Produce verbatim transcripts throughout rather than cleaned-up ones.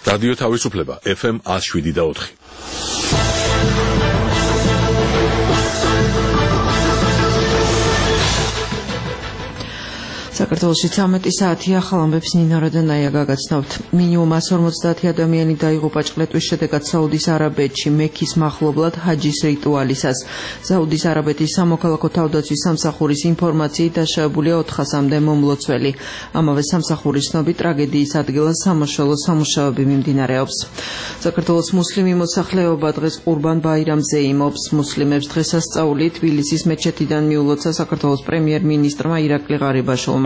რადიო თავისუფლება ეფ ემ one oh seven და four. საქართველოში ცამეტი საათია, ახალ ამბებს ნინო როდანაია გაგაცნობთ. მინიმუმ one hundred forty ადამიანი დაიღუპა ჭყლეტვის შედეგად საუდის არაბეთში მექის მახლობლად ჰაჯის რიტუალისას. საუდის არაბეთის სამოქალაქო თავდაცვის სამსახურის ინფორმაციით დაშავებულია ოთხასამდე მომლოცველი. ამავე სამსახურის ცნობით ტრაგედიის ადგილას სამაშველო სამუშაოები მიმდინარეობს. საქართველოს მუსლიმი მოსახლეობა დღეს ყურბან ბაირამზე იმობს. მუსლიმებს დღესასწაული თბილისის მეჩეთიდან მიულოცა საქართველოს პრემიერ-მინისტრმა ირაკლი ღარიბაშვილმა.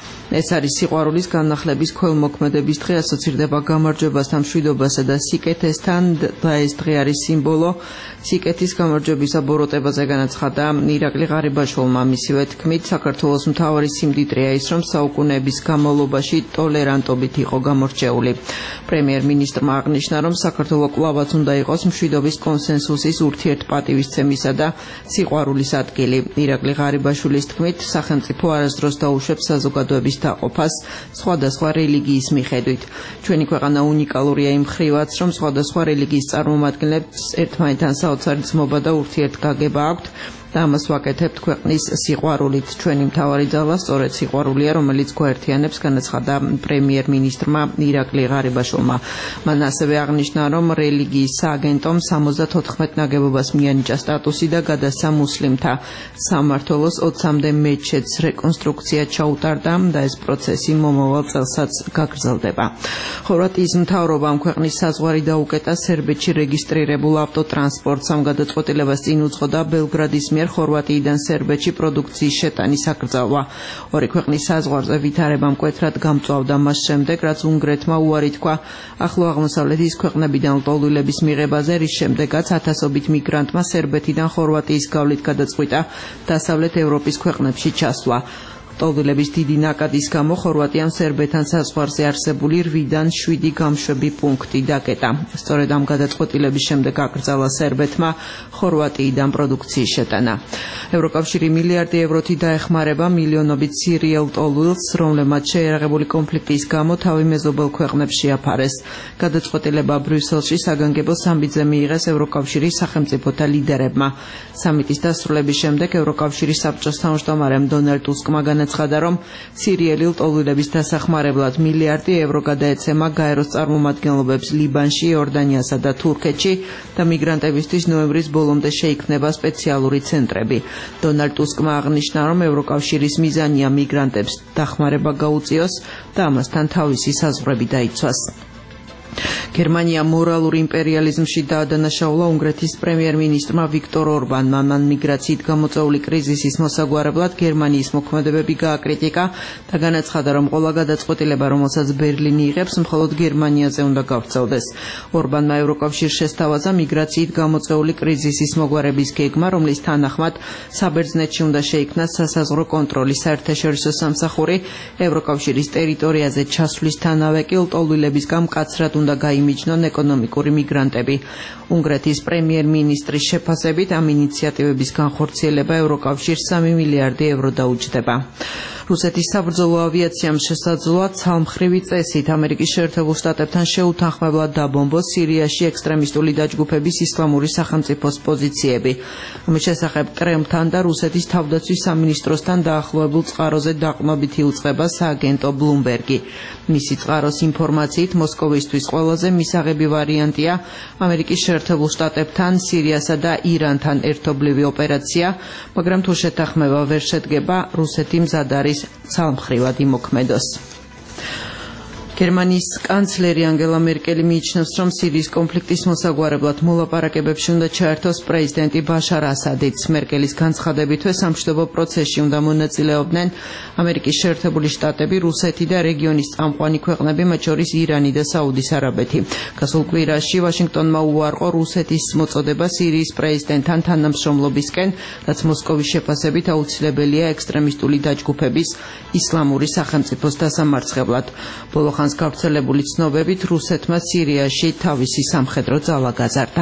ეს არის სიყვარულის განახლების ქველმოქმედების დღე, ასოცირდება გამარჯვებასთან, მშვიდობასა და სიკეთესთან და ეს დღე არის სიმბოლო სიკეთის გამარჯვებისა ბოროტებაზე, განაცხადა ირაკლი ღარიბაშვილმა. მისივე თქმით, საქართველოს მთავარი სიმდიდრეა ის, რომ საუკუნეების განმავლობაში ტოლერანტობით იყო გამორჩეული. პრემიერ-მინისტრმა აღნიშნა, რომ საქართველო კვლავაც უნდა იყოს მშვიდობის კონსენსუსის, ურთიერთპატივისცემისა და სიყვარულის ადგილი. ირაკლი ღარიბაშვილის თქმით, სახელმწიფო არასდროს დაუშვებს საზოგადოების დაყოფას სხვადასხვა რელიგიის მიხედვით. ჩვენი ქვეყანა უნიკალურია იმ მხრივაც, რომ სხვადასხვა რელიგიის წარმომადგენლებს ერთმანეთთან საოცარი ძმობა და ურთიერთგაგება აქვთ და ამას ვაკეთებთ ქვეყნის სიყვარულით. ჩვენი მთავარი ძალა სწორედ სიყვარულია, რომელიც გვაერთიანებს, განაცხადა პრემიერ-მინისტრმა ირაკლი ღარიბაშვილმა. მან ასევე აღნიშნა, რომ რელიგიის სააგენტომ სამოცდათოთხმეტ ნაგებობას მიანიჭა სტატუსი და გადასცა მუსლიმთა სამმართველოს ოცამდე მეჩეთს რეკონსტრუქცია ჩაუტარდა და ეს პროცესი მომავალ წელსაც გაგრძელდება. ხორვატიის მთავრობამ ქვეყნის საზღვარი დაუკეტა სერბეთში რეგისტრირებულ ავტოტრანსპორტს. ამ გადაწყვეტილებას წინ უძღოდა ბელგრადის მიერ ხორვატიიდან სერბეთში პროდუქციის შეტანის აკრძალვა. ორი ქვეყნის საზღვარზე ვითარება მკვეთრად გამწვავდა მას შემდეგ, რაც უნგრეთმა უარი თქვა ახლო აღმოსავლეთის ქვეყნებიდან ლტოლვილების მიღებაზე, რის შემდეგაც ათასობით მიგრანტმა სერბეთიდან ხორვატიის გავლით გადაწყვიტა დასავლეთ ევროპის ქვეყნებში ჩასვლა. ლტოლვილების დიდი ნაკადის გამო ხორვატიამ სერბეთთან საზღვარზე არსებული რვიდან შვიდი გამშვები პუნქტი დაკეტა. სწორედ ამ გადაწყვეტილების შემდეგ აკრძალა სერბეთმა ხორვატიიდან პროდუქციის შეტანა. ევროკავშირი მილიარდი ევროთი დაეხმარება მილიონობით სირიელ ლტოლვილს, რომლებმაც შეერაღებული კონფლიქტის გამო თავი მეზობელ ქვეყნებს შეაფარეს. გადაწყვეტილება ბრიუსელში საგანგებო სამბიძე მიიღეს ევროკავშირის სახელმწიფოთა ლიდერებმა. სამიტის დასრულების შემდეგ ევროკავშირის საბჭოს თავმჯდომარემ დონალდ ტუსკმა განაცხადა, რომ სირიელი ლტოლვილების დასახმარებლად მილიარდი ევრო გადაეცემა გაეროს წარმომადგენლობებს ლიბანში, იორდანიასა და თურქეთში და მიგრანტებისთვის ნოემბრის ბოლომდე შეიქმნება სპეციალური ცენტრები. დონალდ ტუსკმა აღნიშნა, რომ ევროკავშირის მიზანია მიგრანტებს დახმარება გაუწიოს და ამასთან თავისი საზღვრები დაიცვას. გერმანია მორალურ იმპერიალიზმში დაადანაშაულა უნგრეთის პრემიერ-მინისტრმა ვიქტორ ორბანმა. მან მიგრაციით გამოწვეული კრიზისის მოსაგვარებლად გერმანიის მოქმედებები გააკრიტიკა და განაცხადა, რომ ყველა გადაწყვეტილება, რომელსაც ბერლინი იღებს, მხოლოდ გერმანიაზე უნდა გავრცელდეს. ორბანმა ევროკავშირს შესთავაზა მიგრაციით გამოწვეული კრიზისის მოგვარების გეგმა, რომლის თანახმად საბერძნეთში უნდა შეიქმნას სასაზღვრო კონტროლის საერთაშორისო სამსახური, ევროკავშირის ტერიტორიაზე ჩასვლისთანავე კი ლტოლვილებისგან მკაცრად უნდა გაიმიჯნონ ეკონომიკური მიგრანტები. უნგრეთის პრემიერ-მინისტრის შეფასებით ამ ინიციატივების განხორციელება ევროკავშირს სამი მილიარდი ევრო დაუჯდება. რუსეთის საბრძოლო ავიაციამ შესაძლოა ცალმხრივი წესით ამერიკის შეერთებულ შტატებთან შეუთანხმებლად დაბომბოს სირიაში ექსტრემისტული დაჯგუფების ისლამური სახელმწიფოს პოზიციები. ამის შესახებ კრემლთან და რუსეთის თავდაცვის სამინისტროსთან დაახლოებულ წყაროზე დაყრდნობით იუწყება სააგენტო ბლუმბერგი. მისი წყაროს ინფორმაციით მოსკოვისთვის ყველაზე მისაღები ვარიანტია ამერიკის შეერთებულ შტატებთან, სირიასა და ირანთან ერთობლივი ოპერაცია, მაგრამ თუ შეთანხმება ვერ შედგება, რუსეთი მზად არის ცალმხრივად იმოქმედოს. გერმანიის კანცლერი ანგელა მერკელი მიიჩნევს, რომ სირიის კონფლიქტის მოსაგვარებლად მოლაპარაკებებში უნდა ჩაერთოს პრეზიდენტი ბაშარ ასადიც. მერკელის განცხადებითვე სამშვიდობო პროცესში უნდა მონაწილეობდნენ ამერიკის შეერთებული შტატები, რუსეთი და რეგიონის წამყვანი ქვეყნები, მათ შორის ირანი და საუდის არაბეთი. გასულ კვირაში ვაშინგტონმა უარყო რუსეთის მოწოდება სირიის პრეზიდენტთან თანამშრომლობისკენ, რაც მოსკოვის შეფასებით აუცილებელია ექსტრემისტული დაჯგუფების ისლამური სახელმწიფოს დასამარცხებლად. ბოლო ხანს გავრცელებული ცნობებით რუსეთმა სირიაში თავისი სამხედრო ძალა გაზარდა.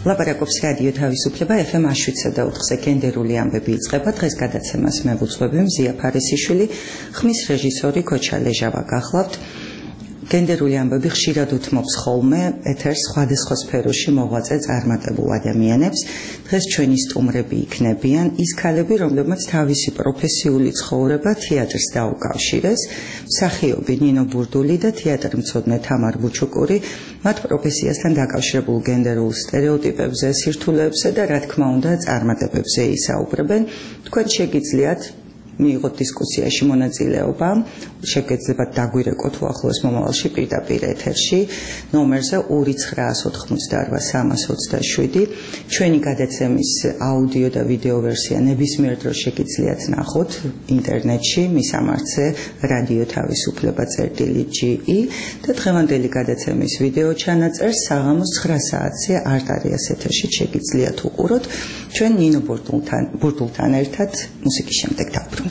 ლაპარაკობს რადიო თავისუფლება ეფ ემ შვიდსა და ოთხზე გენდერული ამბები იწყება. დღეს გადაცემას მე ვუძღვები მზია ფარისიშვილი, ხმის რეჟისორი ქოჩა ლეჟავა გახლავთ. გენდერული ამბები ხშირად უთმობს ხოლმე ეთერს სხვადასხვა სფეროში მოღვაწე წარმატებულ ადამიანებს. დღეს ჩვენი სტუმრები იქნებიან ის ქალები, რომლებმაც თავისი პროფესიული ცხოვრება თეატრს დაუკავშირეს. მსახიობი ნინო ბურდული და თეატრმცოდნე თამარ ბუჩუკური მათ პროფესიასთან დაკავშირებულ გენდერულ სტერეოტიპებზე, სირთულეებზე და რა თქმა უნდა წარმატებებზე ისაუბრებენ. თქვენ შეგიძლიათ მიიღოთ დისკუსიაში მონაწილეობა, შეგეძლებათ დაგვირეკოთ უახლოეს მომავალში პირდაპირ ეთერში ნომერზე ორი ცხრაას ოთხმოცდაარბა სამას ოცდაშვიდი. ჩვენი გადაცემის აუდიო და ვიდეო ვერსია ნებისმიერ დროს შეგიძლიათ ნახოთ ინტერნეტში მისამართზე რადიო თავისუფლება წერტილი ჯი ი და დღევანდელი გადაცემის ვიდეო ჩანაწერს საღამოს ცხრა საათზე არტარიას ეთერში შეგიძლიათ უყუროთ. ჩვენ ნინო ბურდულთან ბურდულთან ერთად მუსიკის შემდეგ დავბრუნდებით.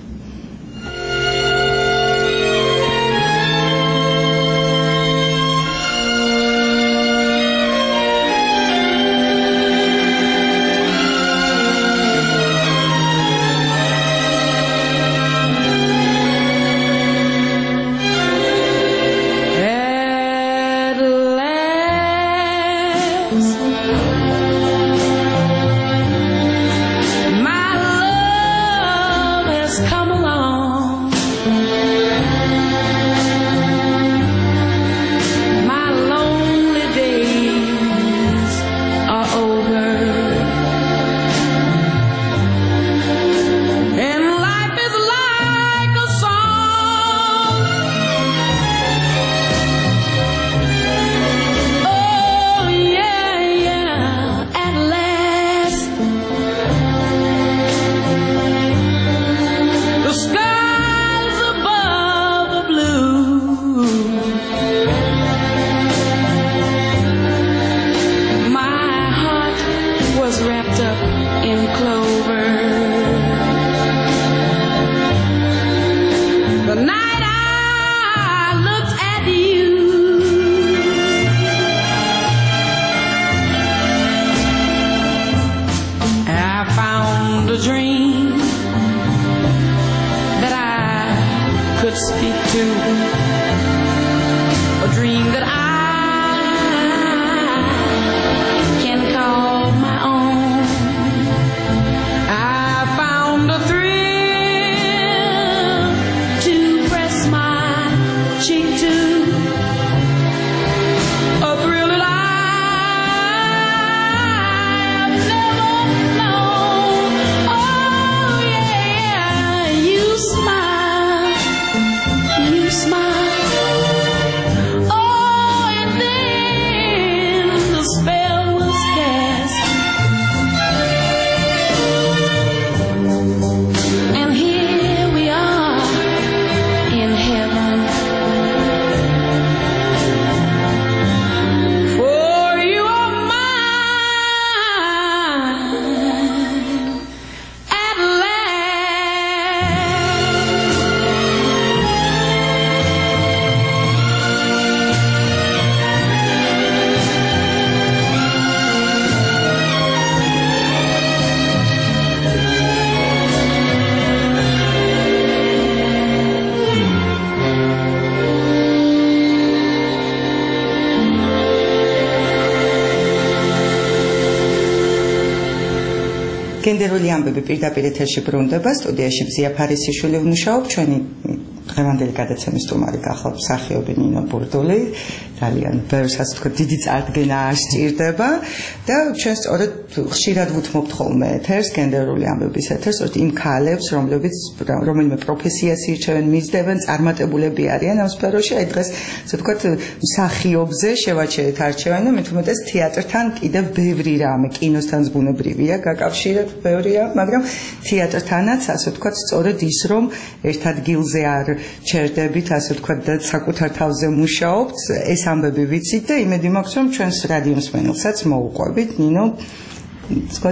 გენდერული ამბები პირდაპირ ეთერში ბრუნდება. სტუდიაში მზია ფარისიშვილი ვმუშაობ. ჩვენი დღევანდელი გადაცემის სტუმარი გახლავთ მსახიობი ნინო ბურდული. ძალიან ბევრს ასე ვთქვათ, დიდი წარდგენა ასჭირდება და ჩვენ სწორედ ხშირად ვუთმობთ ხოლმე ეთერს, გენდერული ამბების ეთერს, სწორედ იმ ქალებს, რომლებიც რომელიმე პროფესიას ირჩევენ, მისდევენ, წარმატებულები არიან ამ სფეროში. აი დღეს ასე ვთქვათ, მსახიობზე შევაჩერეთ არჩევანი და მით უმეტეს თეატრთან კიდევ ბევრი რამე, კინოსთან ზბუნებრივია გაკავშირებ, ბევრია, მაგრამ თეატრთანაც ასე ვთქვათ, სწორედ ის რომ ერთ ადგილზე არ ჩერდებით, ასე ვთქვათ, და საკუთარ თავზე მუშაობთ, ეს ამბები ვიცით და იმედი მაქვს რომ ჩვენს რადიო მსმენელსაც მოუყვებით. ნინო, ვთქვათ,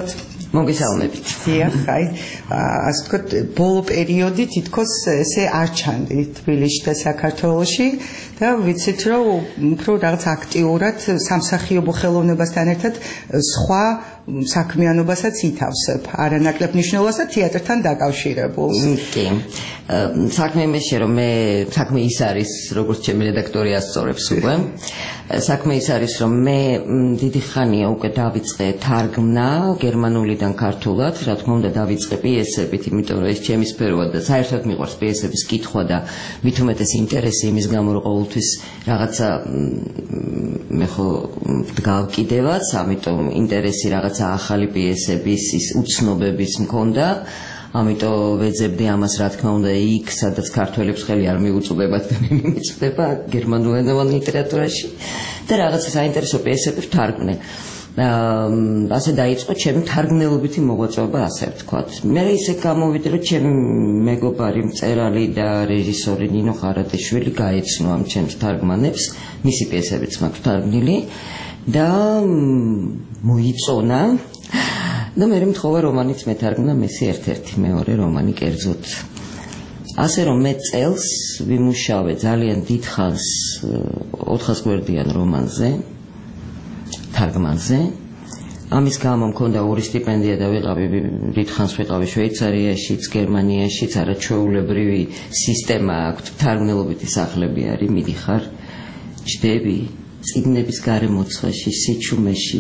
მოგესალმებით. დიახ, აი, ასე ვთქვათ, ბოლო პერიოდი თითქოს ესე არ ჩანდი თბილისში და საქართველოში და ვიცით, რომ უფრო რაღაც აქტიურად სამსახიობო ხელოვნებასთან ერთად სხვა საქმიანობასაც ითავსებ, არანაკლებ მნიშვნელოვანს და თეატრთან დაკავშირებულს. კი. საქმე იმაში, რომ მე საქმე ის არის, როგორც ჩემი რედაქტორი ასწორებს უკვე. საქმე ის არის, რომ მე დიდი ხანია უკვე დავიწყე თარგმნა გერმანულიდან ქართულად, რა თქმა უნდა დავიწყე პიესებით, იმიტომ რომ ეს ჩემი სფეროა და საერთოდ მიყვარს პიესების კითხვა და მით უმეტეს ინტერესი იმის გამო, რომ ყოველთვის რაღაცა მე ხო ვდგავ კიდევაც, ამიტომ ინტერესი რაღაცა ახალი პიესების ის უცნობების მქონდა. ამიტომ ვეძებდი ამას რა თქმა უნდა იქ, სადაც ქართველებს ხელი არ მიუწვდებათ და მე მიმიწვდება გერმანულენოვან ლიტერატურაში და რაღაცა საინტერესო პიესები ვთარგმნე. ასე დაიწყო ჩემი თარგმნელობითი მოღვაწეობა, ასე ვთქვათ. მე ისე გამოვიდა, რომ ჩემი მეგობარი მწერალი და რეჟისორი ნინო ხარატიშვილი გაეცნო ამ ჩემს თარგმანებს, მისი პიესებიც მაქვს თარგმნილი და მოიწონა. და მე მეთხოვა რომანიც მეთარგმნა მესი ერთ-ერთი მეორე რომანი კერძოდ. ასე რომ მე წელს ვიმუშავე ძალიან დიდხანს ოთხას გვერდიან რომანზე, თარგმანზე. ამის გამო მქონდა ორი სტიპენდია და ვიყავი დიდხანს ვიყავი შვეიცარიაშიც, გერმანიაშიც, არაჩვეულებრივი სისტემა აქვს, თარგმნელობითი სახლები არის, მიდიხარ, ჯდები წიგნების გარემოცვაში, სიჩუმეში,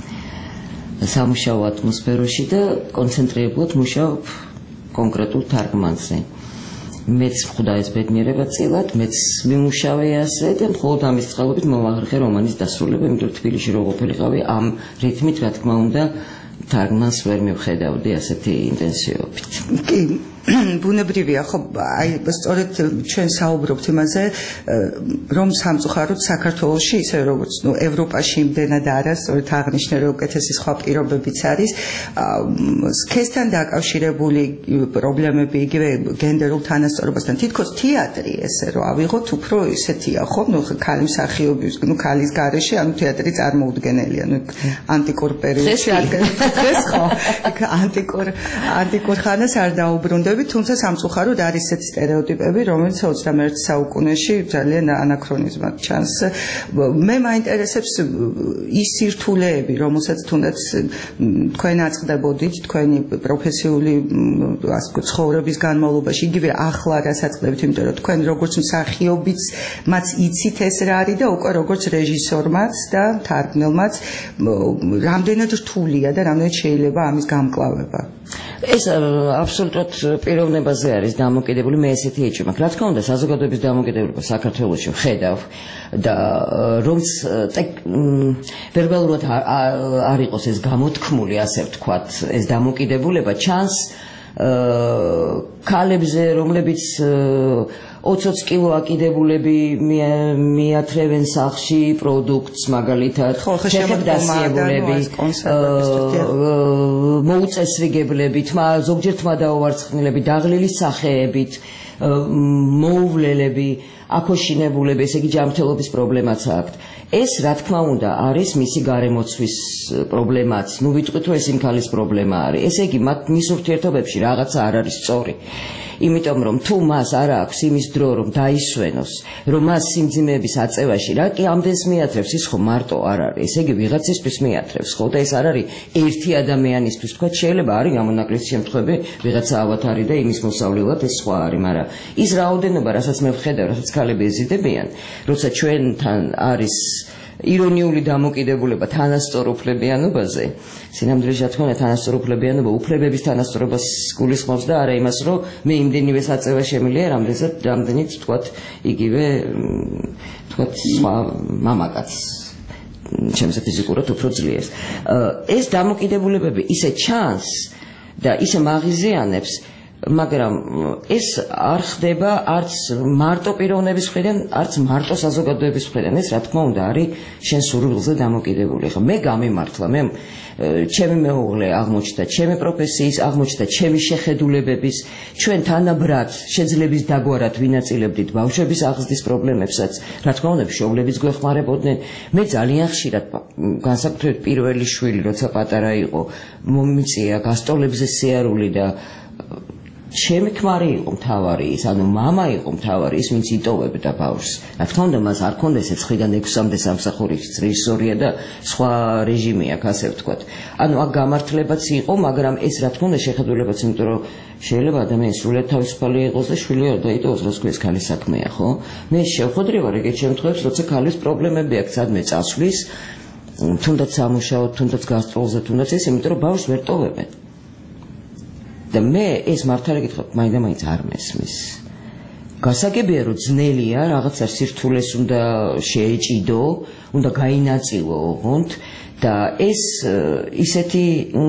სამუშაო ატმოსფეროში და კონცენტრირებულად მუშაობ კონკრეტულ თარგმანზე. მეც ხვდა ეს ბედნიერება წილად, მეც ვიმუშავე ასე და მხოლოდ ამის წყალობით მოვაღრიხე რომანის დასრულება, იმიტომ რომ თბილისში რო ყოფილიყავი ამ რითმით, რა თქმა უნდა, თარგმანს ვერ მივხედავდი ასეთი ინტენსივობით. კი, ბუნებრივია, ხო, აი, სწორედ ჩვენ საუბრობთ იმაზე, რომ სამწუხაროდ საქართველოში, ისე როგორც ნუ ევროპაში იმდენად არა, სწორედ აღნიშნე, რომ უკეთესი სხვა პირობებიც არის, სქესთან დაკავშირებული პრობლემები, იგივე გენდერულ თანასწორობასთან, თითქოს თეატრი ესე რომ ავიღოთ, უფრო ისეთია, ხო, ნუ ქალი მსახიობის, ნუ ქალის გარეშე, ანუ თეატრი წარმოუდგენელია, ნუ ანტიკურ პერიოდში დღეს ხო, ანტიკურ ანტიკურ ხანას არ დაუბრუნდა თუმცა სამწუხაროდ არის ესეთი სტერეოტიპები, რომელიც ოცდამეერთე საუკუნეში ძალიან ანაქრონიზმად ჩანს. მე მაინტერესებს ის სირთულეები, რომელსაც თუნდაც თქვენ აწყდებოდით, თქვენი პროფესიული ასე ვთქვათ ცხოვრების განმავლობაში, იგივე ახლა რასაც ხდებით, იმიტომ რომ თქვენ როგორც მსახიობიც მას იცით ეს რა არის და უკვე როგორც რეჟისორმაც და თარგმნელმაც რამდენად რთულია და რამდენად შეიძლება ამის გამკლავება. ეს აბსოლუტურად პიროვნებაზე არის დამოკიდებული, მე ესეთი ეჭვი მაქვს. რა თქმა უნდა, საზოგადოების დამოკიდებულება საქართველოში ვხედავ და რომც ვერბალურად არ იყოს ეს გამოთქმული, ასე ვთქვათ, ეს დამოკიდებულება ჩანს ქალებზე, რომლებიც ოცდაოც კილო აკიდებულები მიათრევენ სახლში პროდუქტს, მაგალითად, ფეხებდასიებულები, მოუწესრიგებლებით, ზოგჯერ თმა დაუვარცხნილები, დაღლილი სახეებით, მოუვლელები, აკოშინებულები, ესე იგი ჯანმრთელობის პრობლემაც აქვთ. ეს რა თქმა უნდა არის მისი გარემოცვის პრობლემაც. ნუ ვიტყვით რომ ეს იმ ქალის პრობლემა არის. ესე იგი მათ მის ურთიერთობებში რაღაცა არ არის სწორი. იმიტომ რომ თუ მას არ აქვს იმის დრო რომ დაისვენოს, რომ მას სიმძიმეების აწევაში რა კი ამდენს მიათრევს, ის ხო მარტო არ არის. ესე იგი ვიღაცისთვის მიათრევს, ხო და ეს არ არის ერთი ადამიანისთვის, თქვა შეიძლება არის გამონაკლისი შემთხვევები, ვიღაცა ავათარი და იმის მოსავლელად ეს სხვა არის, მაგრამ ის რაოდენობა, რასაც მე ვხედავ, რასაც ქალები ეზიდებიან, როცა ჩვენთან არის ირონიული დამოკიდებულება თანასწორუფლებიანობაზე, სინამდვილეში რა თქმა უნდა თანასწორუფლებიანობა უფლებების თანასწორობას გულისხმობს და არა იმას, რომ მე იმდენივე საწევა შემიძლია, რამდენსაც რამდენიც ვთქვათ, იგივე ვთქვათ სხვა მამაკაც ჩემზე ფიზიკურად უფრო ძლიერს. ეს დამოკიდებულებები ისე ჩანს და ისე მაღიზიანებს, მაგრამ ეს არ ხდება არც მარტო პიროვნების მხრიდან, არც მარტო საზოგადოების მხრიდან. ეს რა თქმა უნდა არის შენ სურვილზე დამოკიდებული. ხა მე გამიმართლა, მე ჩემი მეუღლე აღმოჩნდა, ჩემი პროფესიის აღმოჩნდა, ჩემი შეხედულებების, ჩვენ თანაბრად შეძლების დაგვარად ვინაწილებდით ბავშვების აღზრდის პრობლემებსაც, რა თქმა უნდა, მშობლებიც გვეხმარებოდნენ. მე ძალიან ხშირად განსაკუთრებით პირველი შვილი, როცა პატარა იყო, მომიწია გასტოლებზე სიარული და ჩემი ქმარი იყო მთავარი ის, ანუ მამა იყო მთავარი ის, ვინც იტოვებდა ბავშვს. რა თქმა უნდა, მას არ ქონდა ეს ხიდან ექვსამდე სამსახურის რეჟისორია და სხვა რეჟიმი აქვს, ასე ვთქვათ. ანუ აქ გამართლებაც იყო, მაგრამ ეს რა თქმა უნდა შეხედულებაც, იმიტომ რომ შეიძლება ადამიანი სრულად თავისუფალი იყოს და შვილი არ დაიტოვოს, რა თქმა უნდა, ქალის საქმეა, ხო? მე შევხვდრი ვარ ეგეთ შემთხვევებში, როცა ქალის პრობლემები აქვს, სადმე წასვლის, თუნდაც სამუშაოდ, თუნდაც გასტროლზე, თუნდაც ეს, იმიტომ რომ ბავშვს ვერ ტოვებენ. და მე ეს მართალი გითხრათ, მაინდა-მაინც არ მესმის. გასაგებია, რომ ძნელია, რაღაცა სირთულეს უნდა შეეჭიდო, უნდა გაინაწილო ოღონდ და ეს ისეთი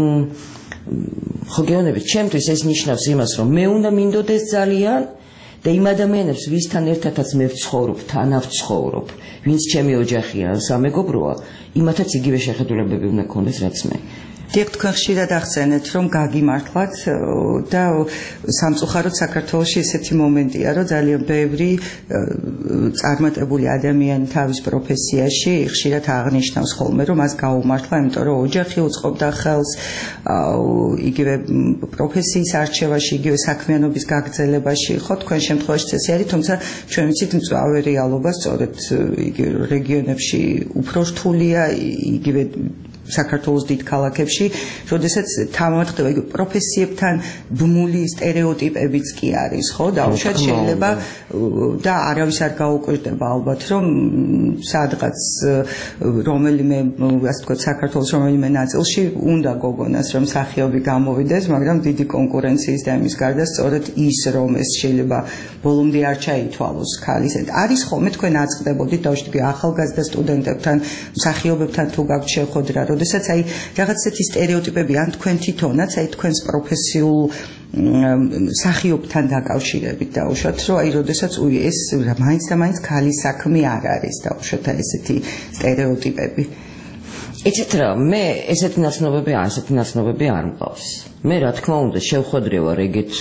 ხო გეუბნებით, ჩემთვის ეს ნიშნავს იმას, რომ მე უნდა მინდოდეს ძალიან და იმ ადამიანებს, ვისთან ერთადაც მე ვცხოვრობ, თან ავცხოვრობ, ვინც ჩემი ოჯახია, სამეგობროა, იმათაც იგივე შეხედულებები უნდა გქონდეს, რაც მე. დიახ, თქვენ ხშირად ახსენეთ, რომ გაგიმართლათ და სამწუხაროდ საქართველოში ესეთი მომენტია, რომ ძალიან ბევრი წარმატებული ადამიანი თავის პროფესიაში ხშირად აღნიშნავს ხოლმე, რომ მას გაუმართლა, იმიტომ რომ ოჯახი უწყობდა ხელს, იგივე პროფესიის არჩევაში, იგივე საქმიანობის გაგრძელებაში, ხო, თქვენ შემთხვევაში წესი არის, თუმცა ჩვენ ვიცით მწვავე რეალობა, სწორედ იგივე რეგიონებში უფრო რთულია, იგივე საქართველოს დიდ ქალაქებში, როდესაც თამამად ხდება იგივე პროფესიებთან ბმული სტერეოტიპებიც კი არის, ხო? და უშუალოდ შეიძლება და არავის არ გაუკვირდება ალბათ, რომ სადღაც რომელიმე, ასე ვთქვათ, საქართველოს რომელიმე ნაწილში უნდა გოგონას რომ მსახიობი გამოვიდეს, მაგრამ დიდი კონკურენციის და იმის გარდა სწორედ ის, რომ ეს შეიძლება ბოლომდე არ ჩაითვალოს ქალის. არის ხოლმე თქვენ აწყდებოდით დავშვით ახალგაზრდა სტუდენტებთან, მსახიობებთან თუ გაქვთ შეხვედრა, როდესაც აი რაღაც ესეთი სტერეოტიპები ან თქვენ თვითონაც აი თქვენს პროფესიულ მსახიობთან დაკავშირებით დაუშვათ, რომ აი როდესაც ეს მაინც და მაინც ქალის საქმე არ არის დაუშვათ აი ესეთი სტერეოტიპები. იცით რა, მე ესეთი ნაცნობები, ასეთი ნაცნობები არ მყავს. მე რა თქმა უნდა შევხვედრი ვარ ეგეთ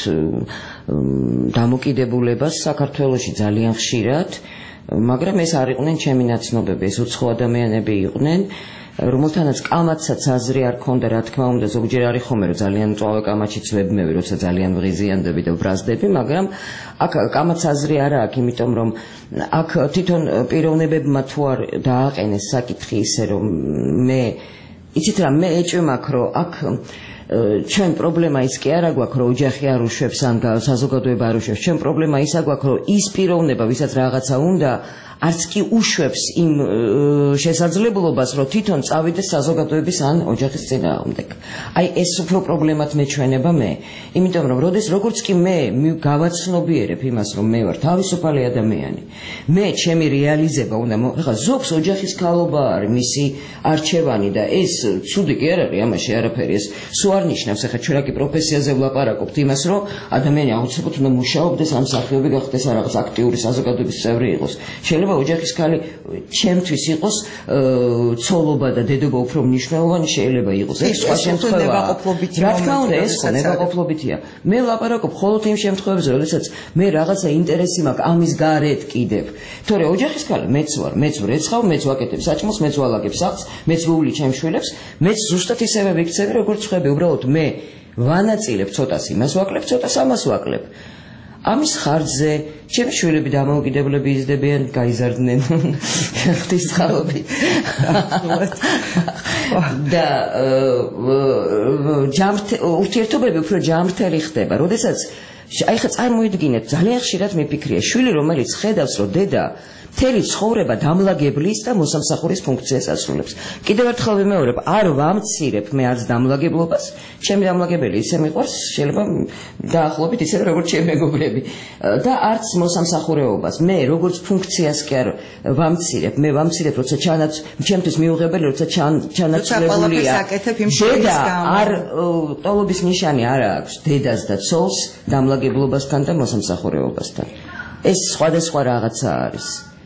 დამოკიდებულებას საქართველოში ძალიან ხშირად, მაგრამ ეს არ იყვნენ ჩემი ნაცნობები, ეს უცხო ადამიანები იყვნენ, რომელთანაც კამათსაც აზრი არ ქონდა, რა თქმა უნდა, ზოგჯერ არის ხოლმე, რომ ძალიან მწვავე კამათში ცლებმევი, როცა ძალიან ვღიზიანდები და ვბრაზდები, მაგრამ აქ კამათს აზრი არ აქვს, იმიტომ რომ აქ თვითონ პიროვნებებმა თუ არ დააყენეს საკითხი ისე, რომ მე იცით რა, მე ეჭვი მაქვს, რომ აქ ჩვენ პრობლემა ის კი არა გვაქვს, რომ ოჯახი არ უშვებს ან საზოგადოება არ უშვებს, ჩვენ პრობლემა ის აქვს, რომ ის პიროვნება, ვისაც რაღაცა უნდა, არც კი უშვებს იმ შესაძლებლობას, რომ თვითონ წავიდეს საზოგადოების ან ოჯახის წინააღმდეგ. აი ეს უფრო პრობლემად მეჩვენება მე, იმიტომ რომ როდეს როგორც კი მე გავაცნობიერებ იმას, რომ მე ვარ თავისუფალი ადამიანი, მე ჩემი რეალიზება უნდა, ხა ზოგს ოჯახის ქალობა არის მისი არჩევანი და ეს ცუდი კი არ არის, ამაში არაფერი ეს სულ არ ნიშნავს, ხა ჩვენ რაკი პროფესიაზე ვლაპარაკობთ იმას, რომ ადამიანი აუცილებლად უნდა მუშაობდეს, ამ მსახიობი გახდეს, რაღაც აქტიური საზოგადოების წევრი იყოს. შეიძლება ოჯახის ქალი ჩემთვის იყოს ცოლობა და დედობა უფრო მნიშვნელოვანი შეიძლება იყოს. ეს სხვა შემთხვევაა. რა თქმა უნდა, ეს ხო ნებაყოფლობითია. მე ვლაპარაკობ მხოლოდ იმ შემთხვევებზე, როდესაც მე რაღაცა ინტერესი მაქვს ამის გარეთ კიდევ. თორე ოჯახის ქალი მეც ვარ, მეც ვრეცხავ, მეც ვაკეთებ საჭმელს, მეც ვალაგებ სახლს, მეც ვუვლი ჩემს შვილებს, მეც ზუსტად ისევე ვიქცევი, როგორც ხვები. უბრალოდ მე ვანაწილებ ცოტას იმას ვაკლებ, ცოტას ამას ვაკლებ. ამის ხარჯზე ჩემი შვილები დამოუკიდებლები იზრდებიან, გაიზარდნენ ღვთისმსხალობით. და ურთიერთობები უფრო ჯანმრთელი ხდება, როდესაც აი ხა წარმოიდგინეთ, ძალიან ხშირად მიფიქრია, შვილი რომელიც ხედავს, რომ დედა მთელი ცხოვრება დამლაგებლის და მოსამსახურის ფუნქციას ასრულებს. კიდევ ერთხელ ვიმეორებ, არ ვამცირებ მე არც დამლაგებლობას, ჩემი დამლაგებელი ისე მიყვარს, შეიძლება დაახლოებით ისე როგორც ჩემი მეგობრები და არც მოსამსახურეობას. მე როგორც ფუნქციას კი არ ვამცირებ, მე ვამცირებ, როცა ჩანაც ჩემთვის მიუღებელი, როცა ჩანაცვლებულია. დედა არ ტოლობის ნიშანი არ აქვს დედას და ცოლს დამლაგებლობასთან და მოსამსახურეობასთან. ეს სხვადასხვა რაღაცა არის.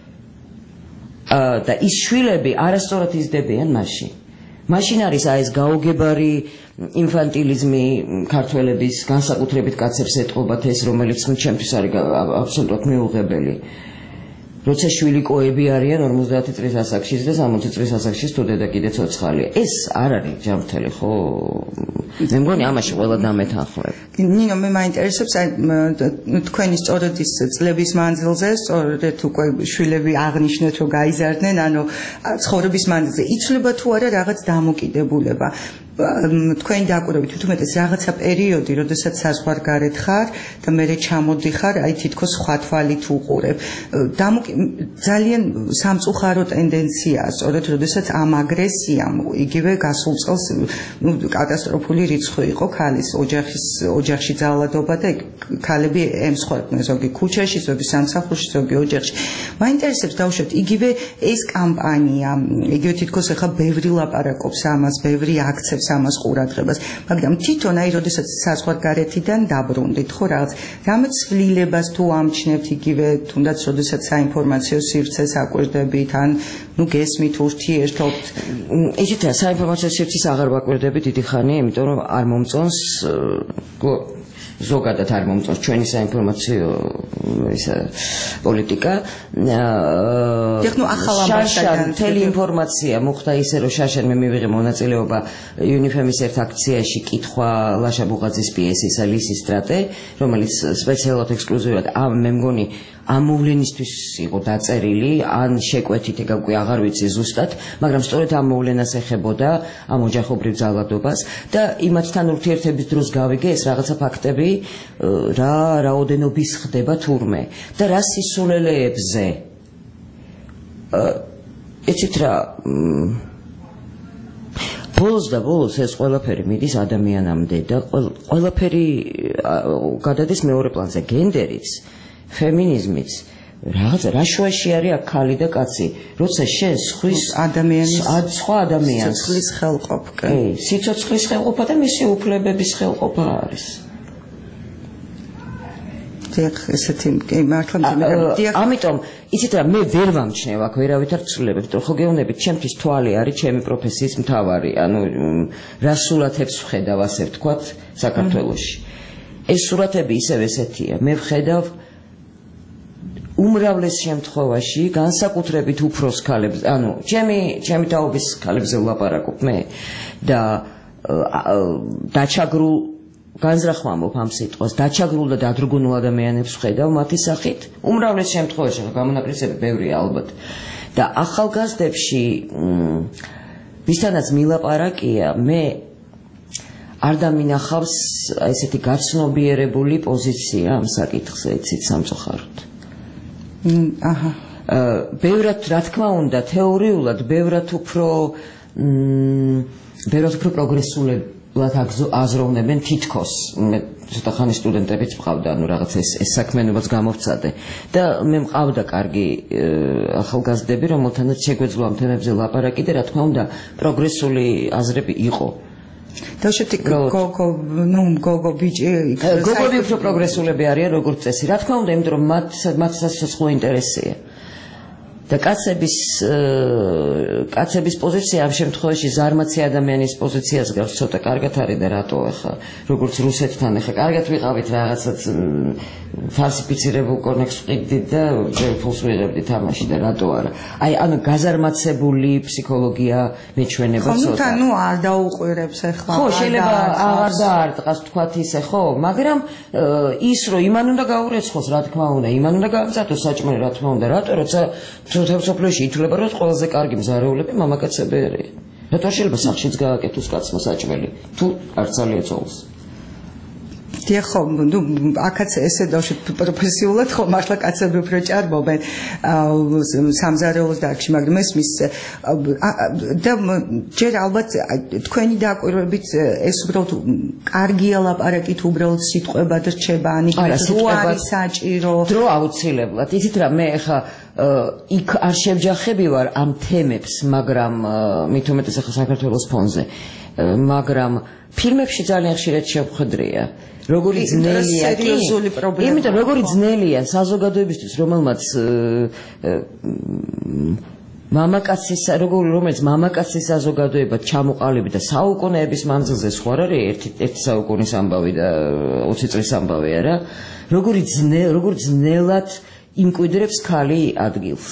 და ის შვილები არასწორად იზრდებიან მაშინ. მაშინ არის აი ეს გაუგებარი ინფანტილიზმი ქართველების განსაკუთრებით კაცებს ეტყობათ ეს რომელიც ჩემთვის არის აბსოლუტურად მიუღებელი. როცა შვილიკოები არიან ორმოცდაათი წლის ასაკში და სამოცი წლის ასაკში თუ დედა კიდე ცოცხალია. ეს არ არის ჯანმრთელი, ხო? მე მგონი ამაში ყველა დამეთანხმება. ნინო, მე მაინტერესებს აი თქვენი სწორედ ის წლების მანძილზე, სწორედ უკვე შვილები აღნიშნეთ რომ გაიზარდნენ, ანუ ცხოვრების მანძილზე იცვლება თუ არა რაღაც დამოკიდებულება. თქვენი დაკვირვებით თუმეტეს რაღაცა პერიოდი, როდესაც საზღვარგარეთ ხარ და მე ჩამოდიხარ, აი თითქოს სხვა თვალით უყურებ. ძალიან სამწუხარო ტენდენციაა, სწორედ როდესაც ამ აგრესიამ იგივე გასულ წელს კატასტროფული რიცხვი იყო ქალის ოჯახის ოჯახში ძალადობა და ქალები ემსხვერპლნენ ზოგი ქუჩაში, ზოგი სამსახურში, ზოგი ოჯახში. მაინტერესებს დავუშვათ იგივე ეს კამპანია, იგივე თითქოს ახლა ბევრი ლაპარაკობს ამას, ბევრი აქცევს ამას ყურადღებას, მაგრამ თვითონ აი როდესაც საზღვარგარეთიდან დაბრუნდით, ხო რაღაც რამე ცვლილებას თუ ამჩნევთ იგივე თუნდაც როდესაც საინფორმაციო სივრცეს აკვირდებით, ან ნუ გესმით ურთიერთობთ. ისეთი საინფორმაციო სივრცეს აღარ ვაკვირდები დიდი ხანია, იმიტომ რომ არ მომწონს ზოგადად არ მომწონს ჩვენი საინფორმაციო ისა პოლიტიკა. ტექნო ახალ ამბავშთან მთელი ინფორმაცია მოხდა ისე რომ შაშენ მე მივიღე მონაწილეობა იუნიფემის ერთ აქციაში კითხვა ლაშა ბუღაძის პიესის ლისის სტრატე, რომელიც სპეციალურად ექსკლუზიურად ამ მე მგონი ამ მოვლენისთვის იყო დაწერილი, ან შეკვეთით ეგ უკვე აღარ ვიცი ზუსტად, მაგრამ სწორედ ამ მოვლენას ეხებოდა ამ ოჯახობრივ ძალადობას და იმათთან ურთიერთობის დროს გავიგე ეს რაღაცა ფაქტები, რა რაოდენობის ხდება თურმე და რა სისულელეებზე. ეცით რა ბოლოს და ბოლოს ეს ყველაფერი მიდის ადამიანამდე და ყველაფერი გადადის მეორე პლანზე, გენდერიც ფემინიზმიც რაღაცა რა შუაში არის აქ ქალი და კაცი, როცა შენ სხვის ადამიანის სხვა ადამიანს სიცოცხლის ხელყოფა, კი, სიცოცხლის ხელყოფა და მისი უფლებების ხელყოფა არის. დიახ, ესეთი კი მართლა დიახ. ამიტომ იცით რა, მე ვერ ვამჩნევ აქ ვერავით არ ცვლილებებ, იმიტომ რომ ხო გეუბნებით, ჩემთვის თვალი არის ჩემი პროფესიის მთავარი, ანუ რა სურათებს ვხედავ, ასე ვთქვათ, საქართველოში. ეს სურათები ისევ ესეთია, მე ვხედავ უმრავლეს შემთხვევაში განსაკუთრებით უფროს ქალებს, ანუ ჩემი ჩემი თაობის ქალებზე ვლაპარაკობ მე და დაჩაგრულ განზრახვამობ ამ სიტყვას, დაჩაგრულ და დადრგუნულ ადამიანებს ვხედავ მათი სახით, უმრავლეს შემთხვევაში, გამონაკლისები ბევრია ალბათ. და ახალგაზრდებში ვისთანაც მილაპარაკია, მე არ დამინახავს ესეთი გაცნობიერებული პოზიცია ამ საკითხზე, იცით სამწუხაროდ. აჰა. ბევრად რა თქმა უნდა თეორიულად ბევრად უფრო ბევრად უფრო პროგრესულად აზროვნებენ თითქოს. მე ცოტა ხანი სტუდენტებიც მყავდა, ანუ რაღაც ეს ეს საქმიანობაც გამოვცადე და მე მყავდა კარგი ახალგაზრდები, რომელთანაც შეგვეძლო ამ თემებზე ლაპარაკი და რა თქმა უნდა პროგრესული აზრები იყო. დავშეთი გოგო, ნუ გოგო ბიჭი, გოგოები უფრო პროგრესულები არიან როგორც წესი. რა თქმა უნდა, იმიტომ რომ მათ მათ სასიცოცხლო ინტერესია. და კაცების კაცების პოზიცია ამ შემთხვევაში ზარმაცი ადამიანის პოზიციას გავს ცოტა კარგად არის და რატო ახლა როგორც რუსეთთან ახლა კარგად ვიყავით რაღაცაც ფალსიფიცირებულ კონექს ვყიდით და ფულს ვიღებდით ამაში და რატო არა. აი ანუ გაზარმაცებული ფსიქოლოგია მეჩვენება ცოტა. ხო, ნუ არ დაუყვირებს ახლა. ხო, შეიძლება აღარ დაარტყას თქვათ ისე, ხო, მაგრამ ის რომ იმან უნდა გაურეცხოს, რა თქმა უნდა, იმან უნდა გაამწათოს საჭმელი, რა თქმა უნდა, რატო როცა თევზოფლოში ითვლება რომ ყველაზე კარგი მზარეულები მამაკაცები არიან. რატო შეიძლება სახშიც გააკეთოს კაცმა საჭმელი, თუ არ ძალიან ცოლს. დიახ, ხო, ნუ აქაც ესე დავშეთ პროფესიულად ხო მართლა კაცები უფრო ჭარბობენ სამზარეულოს დარგში, მაგრამ ესმის და ჯერ ალბათ თქვენი დაკვირვებით ეს უბრალოდ კარგია ლაპარაკი თუ უბრალოდ სიტყვებად რჩება, ან იქ დრო არის საჭირო. დრო აუცილებლად. იცით რა, მე ხა იქ არ შევჯახები ვარ ამ თემებს, მაგრამ მით უმეტეს ახლა საქართველოს ფონზე, მაგრამ ფილმებში ძალიან ხშირად შევხვედრია. როგორი ძნელია კი, იმიტომ როგორი ძნელია საზოგადოებისთვის, რომელმაც მამაკაცის როგორი რომელიც მამაკაცის საზოგადოება ჩამოყალიბდა და საუკუნეების მანძილზე სხვა არის ერთი ერთი საუკუნის ამბავი და ოცი წლის ამბავი არა, როგორი ძნელ როგორი ძნელად იმკვიდრებს ქალი ადგილს.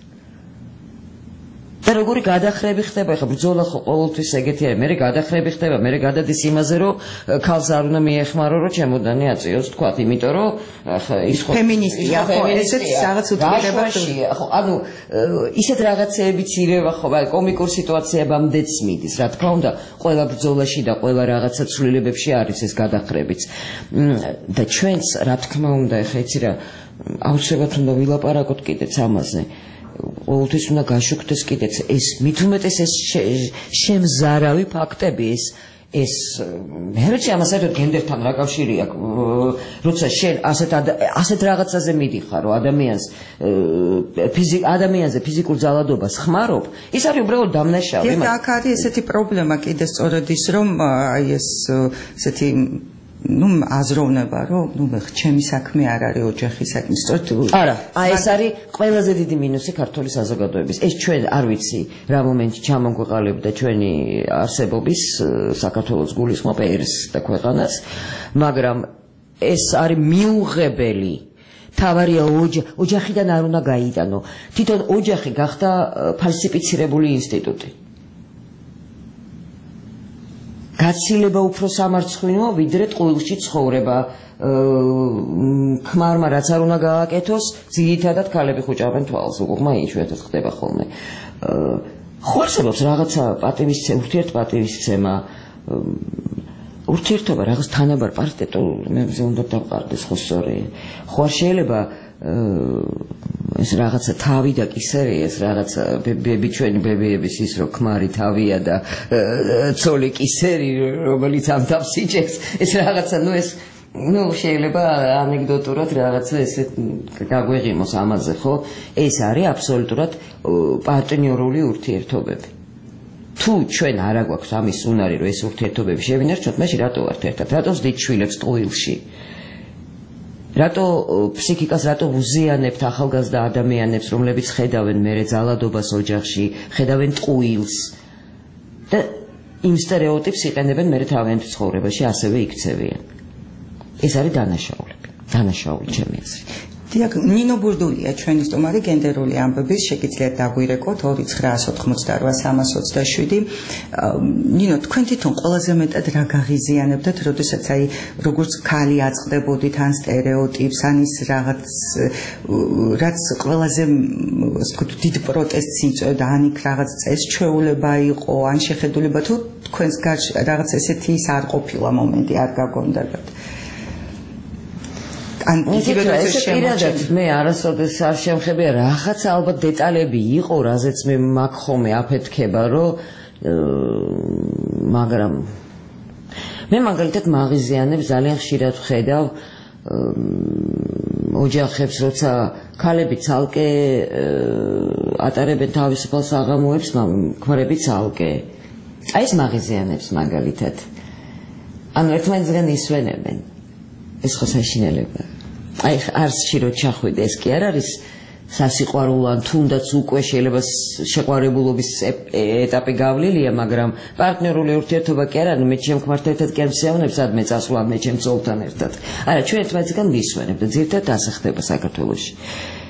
და როგორი გადახრები ხდება, ხა ბრძოლა ხო ყოველთვის ეგეთი არის, მე გადახრები ხდება, მე გადადის იმაზე, რომ ქალს არ უნდა მიეხმარო, რომ ჩემოდანი აწიოს, თქვა, იმიტომ რომ ხა ის ხო ფემინისტია, ხო, ესეც რაღაც უთხრებაა. ხო, ანუ ისეთ რაღაცეებიც ირევა ხო, კომიკურ სიტუაციებამდეც მიდის, რა თქმა უნდა, ყველა ბრძოლაში და ყველა რაღაცა ცვლილებებში არის ეს გადახრებიც. და ჩვენს, რა თქმა უნდა, ხა იცი რა, აუცილებლად უნდა ვილაპარაკოთ კიდეც ამაზე. ყოველთვის უნდა გაშუქდეს კიდეც ეს მით უმეტეს ეს შემზარავი ფაქტები ეს ეს მე ვიცი ამას საერთოდ გენდერთან რა კავშირი აქვს როცა შენ ასეთ ასეთ რაღაცაზე მიდიხარ რომ ადამიანს ფიზიკ ადამიანზე ფიზიკურ ძალადობას ხმარობ ის არის უბრალოდ დამნაშავე და აქ არის ესეთი პრობლემა კიდე სწორედ ის რომ აი ეს ესეთი ну აზროვნება რომ ну ჩემი საქმე არ არის ოჯახის საქმე სწორედ არა აი ეს არის ყველაზე დიდი მინუსი ქართული საზოგადოების ეს ჩვენ არ ვიცი რა მომენტში ჩამოგვეყალიბდა ჩვენი არსებობის საქართველოს გულისხმობ ერს და ქვეყანას მაგრამ ეს არის მიუღებელი თავარია ოჯახიდან არ უნდა გაიტანო თვითონ ოჯახი გახდა ფალსიფიცირებული ინსტიტუტი გაცილება უფრო სამარცხვინოა ვიდრე ტყუილში ცხოვრება ქმარმა რაც არ უნდა გააკეთოს ძირითადად ქალები ხუჭავენ თვალს უყურმა იშვიათად ხდება ხოლმე ხო არსებობს რაღაცა პატივისცემა ურთიერთპატივისცემა ურთიერთობა რაღაც თანაბარ პარიტეტულზე უნდა დავყარდეს ხო სწორი ხო შეიძლება ეს რაღაცა თავი და კისერი ეს რაღაცა ბები ჩვენი ბებიების ის რო ქმარი თავია და ცოლი კისერი რომელიც ამ თავს იჭერს ეს რაღაცა ნუ ეს ნუ შეიძლება ანეკდოტურად რაღაცა ესე გაგვეღიმოს ამაზე ხო ეს არის აბსოლუტურად პარტნიორული ურთიერთობები თუ ჩვენ არა გვაქვს ამის უნარი რომ ეს ურთიერთობები შევინარჩუნოთ მაშინ რატო ვართ ერთად რატო ვსდით შვილებს ტყუილში რატო ფსიქიკას რატო უზიანებთ ახალგაზრდა ადამიანებს რომლებიც ხედავენ მერე ძალადობას ოჯახში ხედავენ ტყუილს და იმ სტერეოტიპს იყენებენ მერე თავიანთ ცხოვრებაში ასევე იქცევიან ეს არის დანაშაულები დანაშაული ჩემი აზრით დიახ ნინო ბურდულია ჩვენი სტუმარი გენდერული ამბების შეგიძლიათ დაგვირეკოთ ორი ცხრაას ოთხმოცდაოთხ სამას ოცდაშვიდი ნინო თქვენ თვითონ ყველაზე მეტად რა გაღიზიანებდათ როდესაც აი როგორც ქალი აწყდებოდით ან სტერეოტიპს ან ის რაღაც რაც ყველაზე ასე ვთქვით დიდ პროტესტს იწვევდა ან იქ რაღაც წესჩვეულება იყო ან შეხედულება თუ თქვენს გარშ რაღაც ესეთი ის არ ყოფილა მომენტი არ გაგონდებათ ან პირადად მე არასოდეს არ შემხებია რაღაც ალბათ დეტალები იყო რაზეც მე მაგ ხომე აფეთქება რომ მაგრამ მე მაგალითად მაღიზიანებს ძალიან ხშირად ვხედავ ოჯახებს როცა ქალები ცალკე ატარებენ თავისუფალ საღამოებს ქმრები ცალკე აი ეს მაღიზიანებს მაგალითად ანუ ერთმანეთსგან ისვენებენ ეს ხო საშინელებაა აი არსში რო ჩახვიდე ეს კი არ არის სასიყვარულო თუნდაც უკვე შეიძლება შეყვარებულობის ეტაპი გავლილია მაგრამ პარტნიორული ურთიერთობა კი არ არის მე ჩემ ქმართან ერთად კი არ მსიავნებ სადმე წასვლა მე ჩემ ცოლთან ერთად არა ჩვენ ერთმანეთსგან ვისვენებ და ძირითადად ასე ხდება საქართველოში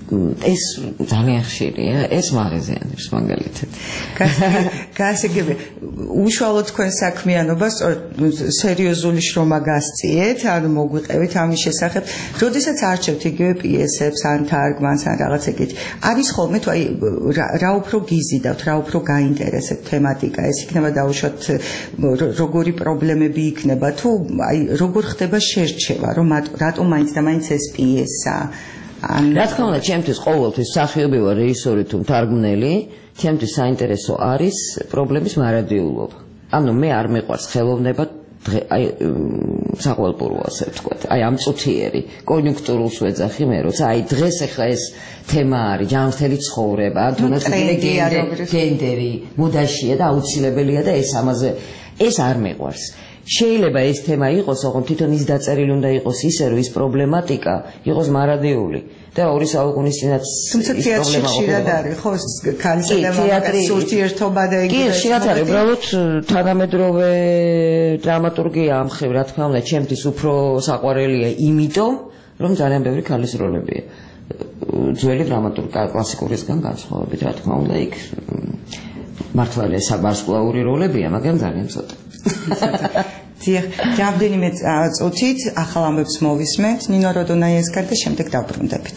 ეს ძალიან ხშირია, ეს მაღაზიანებს მაგალითად. გასაგები, უშუალოდ თქვენ საქმიანობას სერიოზული შრომა გასწიეთ, ანუ მოგვიყევით ამის შესახებ. როდესაც არჩევთ იგივე პიესებს, ან თარგმანს, ან რაღაც ეგეთი, არის ხოლმე თუ აი რა უფრო გიზიდავთ, რა უფრო გაინტერესებთ თემატიკა, ეს იქნება დაუშვათ როგორი პრობლემები იქნება, თუ აი როგორ ხდება შერჩევა, რომ რატომ მაინც და მაინც ეს პიესა. რა თქმა უნდა, ჩემთვის ყოველთვის მსახიობი ვარ, რეჟისორი თუ მთარგმნელი, ჩემთვის საინტერესო არის პრობლემის მარადიულობა. ანუ მე არ მეყვარს ხელოვნება აი საყვალპურო ასე ვთქვათ. აი ამ წუთიერი კონიუნქტურულს ვეძახი მე, როცა აი დღეს ახლა ეს თემა არის, ჯანმრთელი ცხოვრება, თუნდაც გენდერი, მოდაშია და აუცილებელია და ეს ამაზე ეს არ მეყვარს. შეიძლება ეს თემა იყოს, ოღონდ თვითონ ის დაწერილი უნდა იყოს ისე, რომ ის პრობლემატიკა იყოს მარადიული და ორი საუკუნის წინაც თუმცა თეატრში ხშირად არის, ხო, ქალისა და მამაკაცის ურთიერთობა და იგი კი, ხშირად არის, უბრალოდ თანამედროვე დრამატურგია ამ ხევ, რა თქმა უნდა, ჩემთვის უფრო საყვარელია, იმიტომ, რომ ძალიან ბევრი ქალის როლებია. ძველი დრამატურგი კლასიკურისგან განსხვავებით, რა თქმა უნდა, იქ მართლა საბარსკლაური როლებია, მაგრამ ძალიან ცოტა. დიახ, რამდენიმე წუთით ახალ ამბებს მოვისმენთ ნინო როდონაიესკარ და შემდეგ დავბრუნდებით.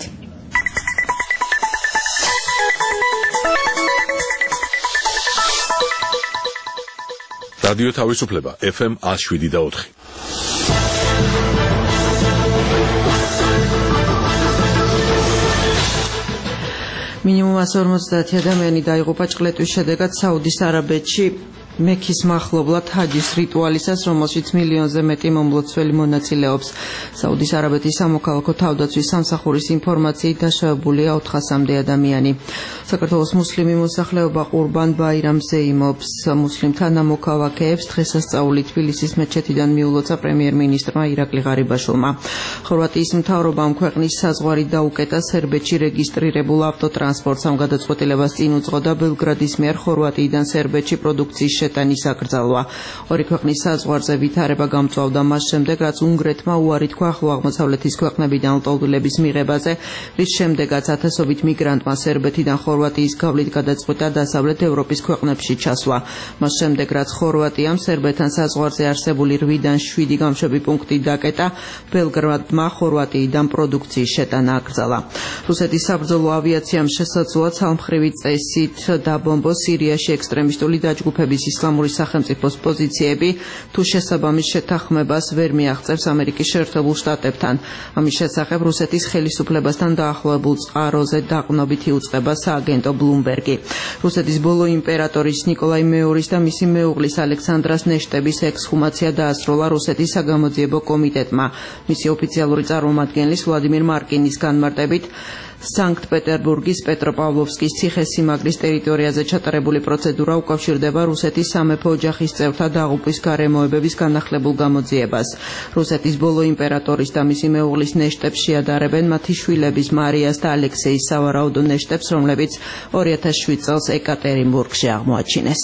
რადიო თავისუფლება ეფ ემ ათს შვიდი და ოთხი. მინიმუმ ორმოცდაათი ადამიანი დაიღუპა ჭყლეტვის შედეგად საუდის არაბეთში მექის მახლობლად ჰაჯის რიტუალისას, რომელშიც მილიონზე მეტი მომლოცველი მონაწილეობს. საუდის არაბეთის სამოქალაქო თავდაცვის სამსახურის ინფორმაციით დაშავებულია ოთხასამდე ადამიანი. საქართველოს მუსლიმი მოსახლეობა ყურბან ბაირამს ეიმობს. მუსლიმთა ნამოქალაქეებს დღესასწაული თბილისის მეჩეთიდან მიულოცა პრემიერ-მინისტრმა ირაკლი ღარიბაშვილმა. ხორვატიის მთავრობამ ქვეყნის საზღვარი დაუკეტა სერბეთში რეგისტრირებულ ავტოტრანსპორტს. ამ გადაწყვეტილებას წინ უძღოდა ბელგრადის მიერ ხორვატიიდან სერბეთში პროდუქციის შეტანის აკრძალვა. ორი ქვეყნის საზღვარზე ვითარება გამწვავდა მას შემდეგ, რაც უნგრეთმა უარი თქვა ახლო აღმოსავლეთის ქვეყნებიდან ლტოლვილების მიღებაზე, რის შემდეგაც ათასობით მიგრანტმა სერბეთიდან ხორვატიის გავლით გადაწყვიტა დასავლეთ ევროპის ქვეყნებში ჩასვლა. მას შემდეგ, რაც ხორვატიამ სერბეთთან საზღვარზე არსებული რვიდან შვიდი გამშვები პუნქტი დაკეტა, ბელგრადმა ხორვატიიდან პროდუქციის შეტანა აკრძალა. რუსეთის საბრძოლო ავიაციამ შესაძლოა ცალმხრივი წესით დაბომბოს სირიაში ექსტრემისტული დაჯგუფების ისლამური სახელმწიფოს პოზიციები, თუ შესაბამის შეთანხმებას ვერ მიაღწევს ამერიკის შეერთებულ შტატებთან. ამის შესახებ რუსეთის ხელისუფლებასთან დაახლოებულ წყაროზე დაყრდნობით იუწყება სააგენტო ბლუმბერგი. რუსეთის ბოლო იმპერატორის ნიკოლაი მეორის და მისი მეუღლის ალექსანდრას ნეშტების ექსჰუმაცია დაასრულა რუსეთის საგამოძიებო კომიტეტმა. მისი ოფიციალური წარმომადგენლის ვლადიმირ მარკინის განმარტებით, სანქტ-პეტერბურგის პეტროპავლოვსკის ციხესიმაგრის ტერიტორიაზე ჩატარებული პროცედურა უკავშირდება რუსეთის სამეფო ოჯახის წევრთა დაღუპვის გარემოებების განახლებულ გამოძიებას. რუსეთის ბოლო იმპერატორის და მისი მეუღლის ნეშტებს შეადარებენ მათი შვილების მარიას და ალექსეის სავარაუდო ნეშტებს, რომლებიც ორი ათას შვიდ წელს ეკატერინბურგში აღმოაჩინეს.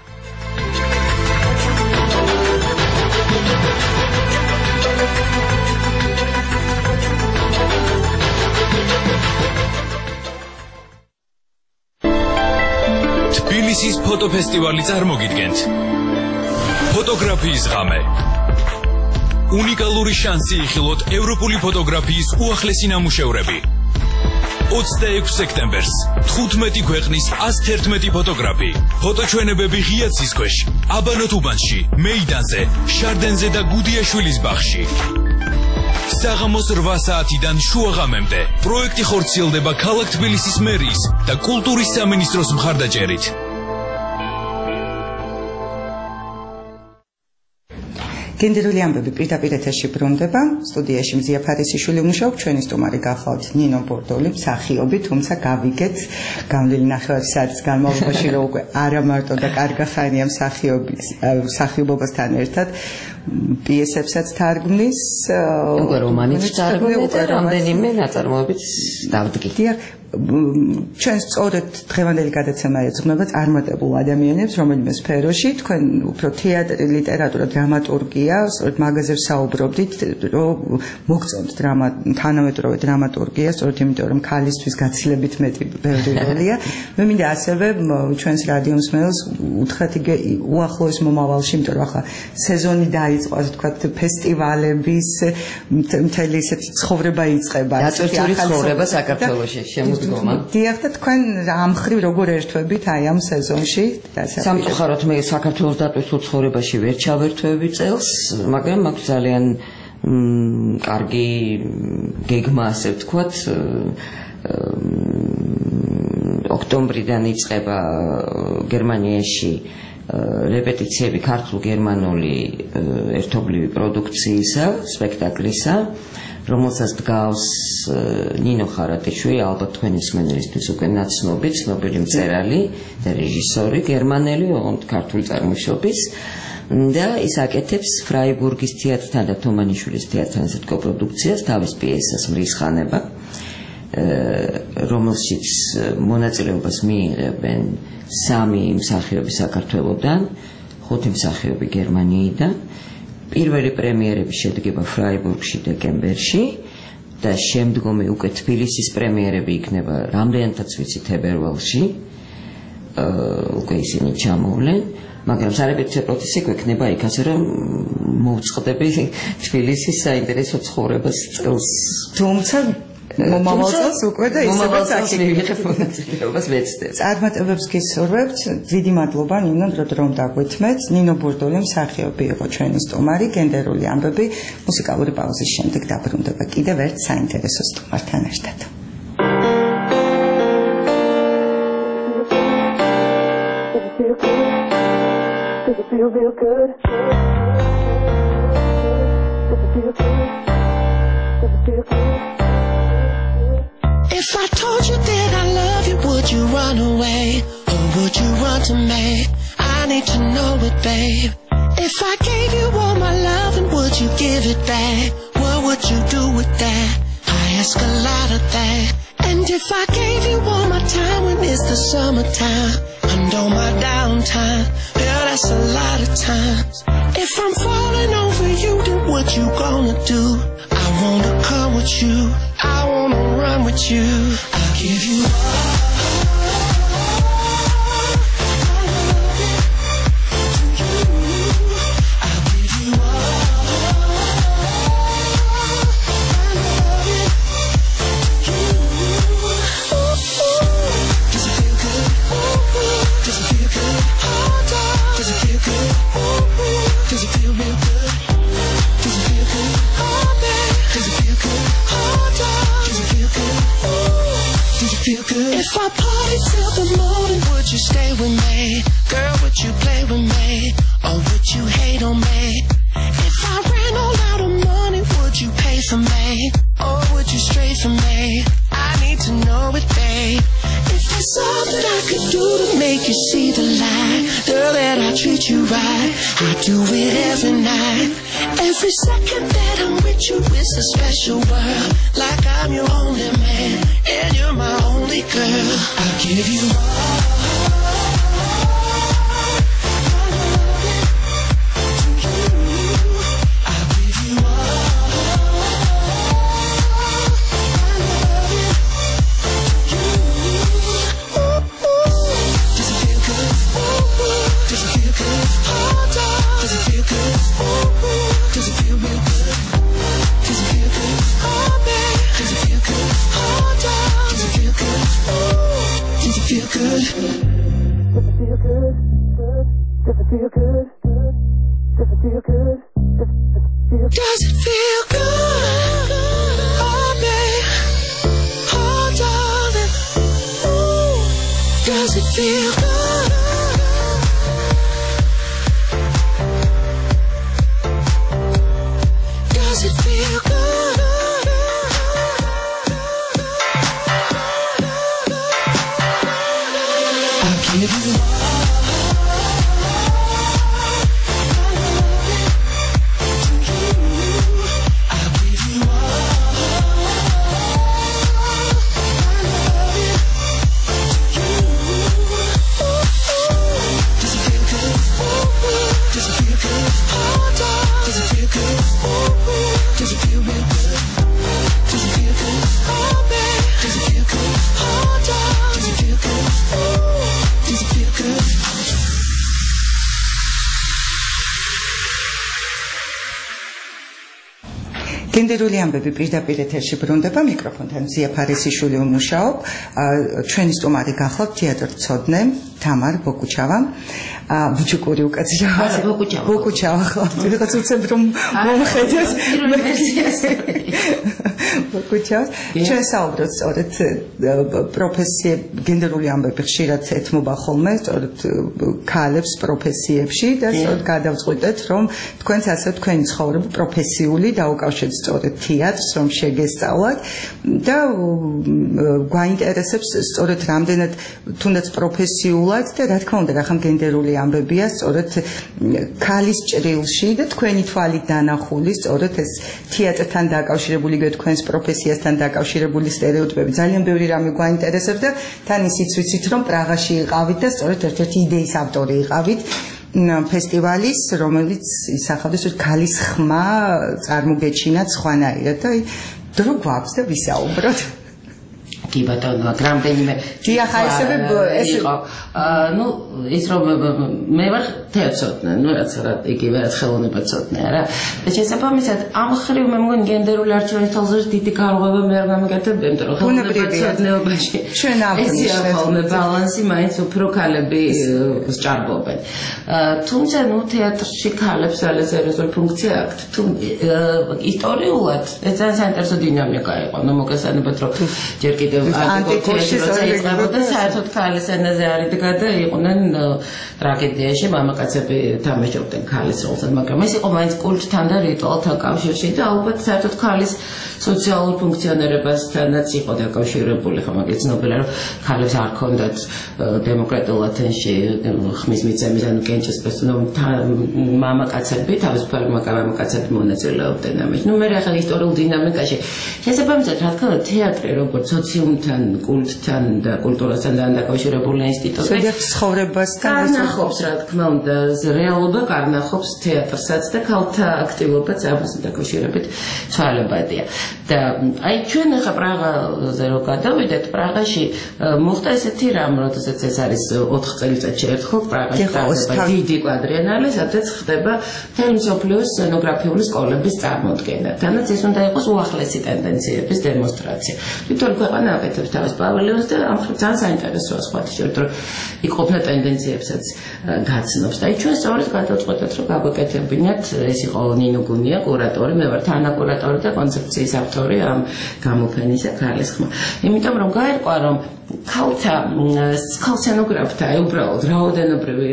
თბილისის ფოტოფესტივალი წარმოგიდგენთ. ფოტოგრაფიის ღამე. უნიკალური შანსი იხილოთ ევროპული ფოტოგრაფიის უახლესი ნამუშევრები. ოცდაექვსი სექტემბერს თხუთმეტი ქვეყნის ას თერთმეტი ფოტოგრაფი. ფოტოჩვენებები ღია ცის ქვეშ, აბანო თუბანში, მეიდანზე, შარდენზე და გუდიაშვილის ბაღში. საღამოს რვა საათიდან შუაღამემდე პროექტი ხორციელდება ქალაქ თბილისის მერიის და კულტურის სამინისტროს მხარდაჭერით. გენდერული ამბები პირდაპირ ეთერში ბრუნდება. სტუდიაში მზია ფარისიშვილი მუშაობს, ჩვენი სტუმარი გახლავთ ნინო ბორდოლი, მსახიობი, თუმცა გავიგეთ განვლილი ნახევარი საათის განმავლობაში, რომ უკვე არა მარტო და კარგა ხანია მსახიობის მსახიობობასთან ერთად, პიესებსაც თარგმნის, უკვე რომანიც თარგმნის და რამდენიმე ნაწარმოებიც დავდგით. დიახ, ჩვენ სწორედ დღევანდელი გადაცემა ეძღვნება წარმატებულ ადამიანებს რომელიმე სფეროში, თქვენ უფრო თეატრი, ლიტერატურა, დრამატურგია, სწორედ მაგაზე ვსაუბრობდით, რომ მოგწონთ დრამა, თანამედროვე დრამატურგია, სწორედ იმიტომ რომ ქალისთვის გაცილებით მეტი ბევრი როლია. მე მინდა ასევე ჩვენს რადიო მსმენელს უთხრათ იგ უახლოეს მომავალში, იმიტომ რომ ახლა სეზონი დაიწყო, ასე ვთქვათ, ფესტივალების მთელი ისეთი ცხოვრება იწყება. დაწვრთული ცხოვრება საქართველოში შემოდგომა. დიახ და თქვენ ამ ხრივ როგორ ერთვებით აი ამ სეზონში? სამწუხაროდ მე საქართველოს დაწვრთულ ცხოვრებაში ვერ ჩავერთვები წელს, მაგრამ მაქვს ძალიან კარგი გეგმა, ასე ვთქვათ, ოქტომბრიდან იწყება გერმანიაში რეპეტიციები ქართულ-გერმანული ერთობლივი პროდუქციისა, სპექტაკლისა, რომელსაც დგავს ნინო ხარატიშვილი, ალბათ თქვენი მსმენელისთვის უკვე ნაცნობი, ცნობილი მწერალი და რეჟისორი, გერმანელი, ოღონდ ქართული წარმოშობის და ის აკეთებს ფრაიბურგის თეატრთან და თომანიშვილის თეატრთან ასეთ კოპროდუქციას, თავის პიესას მრის ხანება, რომელშიც მონაწილეობას მიიღებენ სამი მსახიობი საქართველოდან, ხუთი მსახიობი გერმანიიდან. პირველი პრემიერები შედგება ფრაიბურგში დეკემბერში და შემდგომი უკვე თბილისის პრემიერები იქნება რამდენადაც ვიცი თებერვალში. უკვე ისინი ჩამოვლენ, მაგრამ სარეპეტიციო პროცესი გვექნება იქ, ასე რომ მოვწყდები თბილისის საინტერესო ცხოვრებას წელს. თუმცა მომავალს უკვე და ისევაც აქ ვეცდებ. წარმატებებს გისურვებთ. დიდი მადლობა ნინო, რომ დაგვეთმეთ. ნინო ბურდული მსახიობი იყო ჩვენი სტუმარი, გენდერული ამბები. მუსიკალური პაუზის შემდეგ დაბრუნდება კიდევ ერთ საინტერესო სტუმართან ერთად. Does it feel real good? Does it feel good? Does it feel good? If I told you that I love you, would you run away? Or would you run to me? I need to know it, babe. If I gave you all my love, and would you give it back? What would you do with that? I ask a lot of that. And if I gave you all my time when it's the summertime, and all my downtime, yeah, that's a lot of times. If I'm falling over you, then what you gonna do? I wanna come with you, I wanna run with you. I'll give you all. If I party till the morning, would you stay with me? Girl, would you play with me? Or would you hate on me? If I ran all out of money, would you pay for me? Or would you stray from me? I need to know it, babe. If there's something I could do to make you see the light, girl, that I treat you right, I do it every night. Every second that I'm with you is a special world, like I'm your only man, and you're my only girl. I'll give you all. Does it feel good? Oh, babe. Oh, darling. Ooh. Does it feel good? Does it feel good? I'll give you all. გენდერული ამბები პირდაპირ ეთერში ბრუნდება მიკროფონთან ზია ფარისიშვილი უმუშაობ ჩვენი სტუმარი გახლავთ თეატრცოდნე თამარ ბოკუჩავა ბუჩუკური უკაცრავა ბოკუჩავა ბოკუჩავა ხალხს უცებ რომ მომხედეს ბოკუჩავა ჩვენ საუბრობთ სწორედ პროფესიე გენდერული ამბები ხშირად ეთმობა ხოლმე სწორედ ქალებს პროფესიებში და სწორედ გადავწყვიტეთ რომ თქვენც ასე თქვენი ცხოვრება პროფესიული დაუკავშირეთ სწორედ თეატრს რომ შეგესწავლათ და გვაინტერესებს სწორედ რამდენად თუნდაც პროფესიულად და რა თქმა უნდა რახან გენდერული ამბებია სწორედ ქალის ჭრილში და თქვენი თვალით დანახული სწორედ ეს თეატრთან დაკავშირებული თქვენს პროფესიასთან დაკავშირებული სტერეოტიპები ძალიან ბევრი რამე გვაინტერესებს და თან ისიც ვიცით რომ პრაღაში იყავით და სწორედ ერთ-ერთი იდეის ავტორი იყავით ფესტივალის რომელიც ისახავდა სწორედ ქალის ხმა წარმოგეჩინათ სხვანაირად და დრო გვაქვს და ვისაუბროთ კი ბატონო რამდენიმე დიახ ესები ეს იყო ну ის რომ მე ვარ თეატრცოდნე ну რაც რა იგივე რაც ხელოვნებაცოდნე არა და შესაბამისად ამ ხრივ მე მგონი გენდერული არჩევნის თალზე დიდი გარღვევა მე არ გამიგეთებ იმიტომ რომ ხელოვნებაცოდნეობაში ჩვენ აღნიშნეთ ხოლმე ბალანსი მაინც უფრო ქალები სჭარბობენ თუმცა ну თეატრში ქალებს ალეზერეზული ფუნქცია აქვს თუ ისტორიულად ეს ძალიან საინტერესო დინამიკა იყო ну მოგესალმებით რომ ჯერ კიდევ ანტიკოში საერთოდ საერთოდ ქალის ენაზე არ იდგა და იყვნენ ტრაგედიაში მამაკაცები თამაშობდნენ ქალის როლს მაგრამ ეს იყო მაინც კულტთან და რიტუალთან კავშირში და ალბათ საერთოდ ქალის სოციალურ ფუნქციონირებასთანაც იყო დაკავშირებული ხომ მაგის ცნობილია რომ ქალებს არ ჰქონდათ დემოკრატიულ ათენში ხმის მიცემის ანუ კენჭის პერსონამ მამაკაცები თავისუფალი მამაკაცები მონაწილეობდნენ ამაში ნუ მე ახლა ისტორიულ დინამიკაში შესაბამისად რა თქმა უნდა თეატრი როგორც სოციუმთან კულტთან და კულტურასთან დაკავშირებული ინსტიტუტი ზოგიერთ ცხოვრებასთან განახობს რა თქმა უნდა რეალობა განახობს თეატრსაც და ქალთა აქტივობაც ამასთან დაკავშირებით ცვალებადია და აი ჩვენ ახლა პრაღაზე რო გადავიდეთ პრაღაში მოხდა ესეთი რამ როდესაც ეს არის ოთხ წელიწადში ერთხელ პრაღაში ხდება დიდი კვადრიენალე სადაც ხდება თელმსოფლიოს სცენოგრაფიული სკოლების წარმოდგენა თანაც ეს უნდა იყოს უახლესი ტენდენციების დემონსტრაცია თვითონ ქვეყანა აკეთებს თავის პავილიონს და ამ ხრივ ძალიან საინტერესოა სხვა შეიძლება რომ იქ ყოფნა ტენდენციებსაც გაცნობს და აი ჩვენ სწორედ გადავწყვეტეთ რომ გავაკეთებინათ ეს იყო ნინო გუნია კურატორი მე ვარ თანაკურატორი და კონცეფციის ავტორი ამ გამოფენისა ქალის ხმა იმიტომ რომ გაირკვა რომ ქალთა სცენოგრაფთა უბრალოდ რაოდენობრივი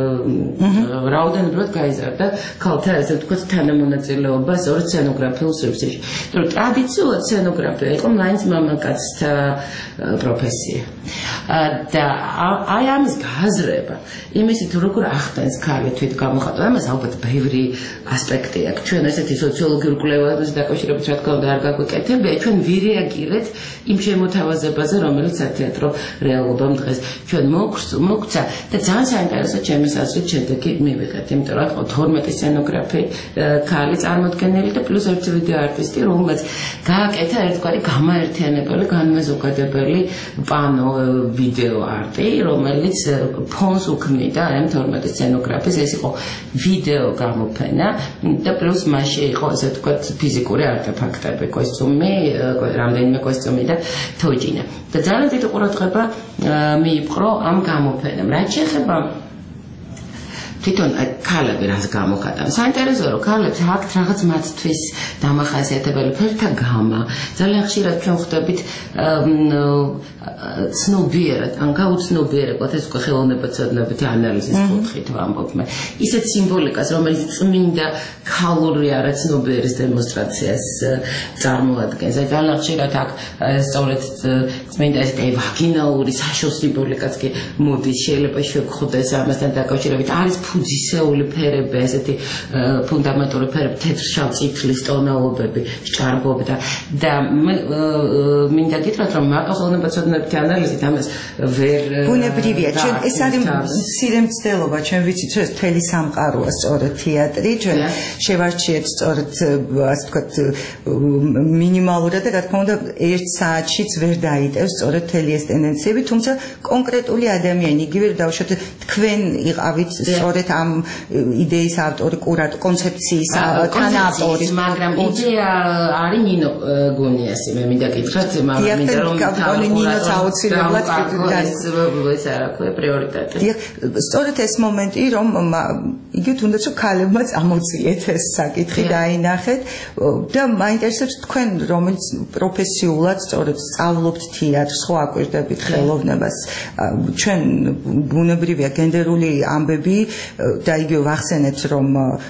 რაოდენობრივად გაიზარდა ქალთა ასე ვთქვათ თანამონაწილეობა სწორედ სცენოგრაფიულ სივრცეში. რომ ტრადიციულად სცენოგრაფია იყო მაინც მამაკაცთა პროფესია. და აი ამის გაზრება იმისი თუ როგორ ახდენს ქალი თვით გამოხატვა ამას ალბათ ბევრი ასპექტი აქვს. ჩვენ ესეთი სოციოლოგიური კვლევების დაკავშირებით რა თქმა უნდა არ გაგვიკეთებია. ჩვენ ვირეაგირეთ იმ შემოთავაზებაზე რომელიც თეატრო რეალობამ დღეს ჩვენ მოგცა და ძალიან საინტერესო ჩემის აზრით შედეგი მივიღეთ იმიტომ რომ ხო თორმეტი სცენოგრაფი ქალი წარმოდგენილი და პლუს ერთი ვიდეო არტისტი რომელმაც გააკეთა ერთგვარი გამაერთიანებელი განმეზოგადებელი პანო ვიდეო არტი რომელიც ფონს უქმნიდა ამ თორმეტი სცენოგრაფის ეს იყო ვიდეო გამოფენა და პლუს მასში იყო ასე ვთქვათ ფიზიკური არტეფაქტები კოსტუმი რამდენიმე კოსტუმი და თოჯინა და ძალიან დიდი ყურადღება მიიპყრო ამ გამოფენამ. რაც შეეხება თვითონ ქალები რას გამოხატავენ. საინტერესოა რომ ქალებს აქვთ რაღაც მათთვის დამახასიათებელი ფერთა გამა. ძალიან ხშირად ჩვენ ხვდებით ცნობიერად, ან გაუცნობიერებლად ეს უკვე ხელოვნებაცოდნეობითი ანალიზის კუთხით ვამბობ მე. ისეთ სიმბოლიკას, რომელიც წმინდა ქალური არაცნობიერის დემონსტრაციას წარმოადგენს. აი ძალიან ხშირად აქ სწორედ წმინდა ეს ვაგინალური საშო სიმბოლიკაც კი მოდის, შეიძლება შეგხვდეს ამასთან დაკავშირებით. არის ფუძისეული ფერები, ესეთი ფუნდამენტური ფერები, თეთრ-შავ წითლის ტონალობები, ჭარბობდა და მინდა გითხრათ რომ მარტო ხელოვნებაცოდნეობითი ანალიზით ამას ვერ ბუნებრივია. ჩვენ ეს არის მცირე მცდელობა, ჩვენ ვიცით რომ ეს მთელი სამყაროა სწორედ თეატრი, ჩვენ შევარჩიეთ სწორედ ასე ვთქვათ მინიმალურად და რა თქმა უნდა ერთ საათშიც ვერ დაიტევს სწორედ მთელი ეს ტენდენციები, თუმცა კონკრეტული ადამიანი იგივე დავუშვათ თქვენ იყავით სწორედ სწორედ ამ იდეის ავტორი, კურატორი, კონცეფციის თანაავტორი, მაგრამ იდეა არის ნინო გუნიასი, მე მინდა გითხრათ, მაგრამ მინდა რომ ნინოც აუცილებლად ეს არა ქვია პრიორიტეტი. სწორედ ეს მომენტი, რომ იგი თუნდაც რომ ქალებმაც ამოწიეთ ეს საკითხი დაინახეთ და მაინტერესებს თქვენ რომელიც პროფესიულად სწორედ სწავლობთ თეატრს, ხო აკვირდებით ხელოვნებას. ჩვენ ბუნებრივია გენდერული ამბები და იგივე ვახსენეთ რომ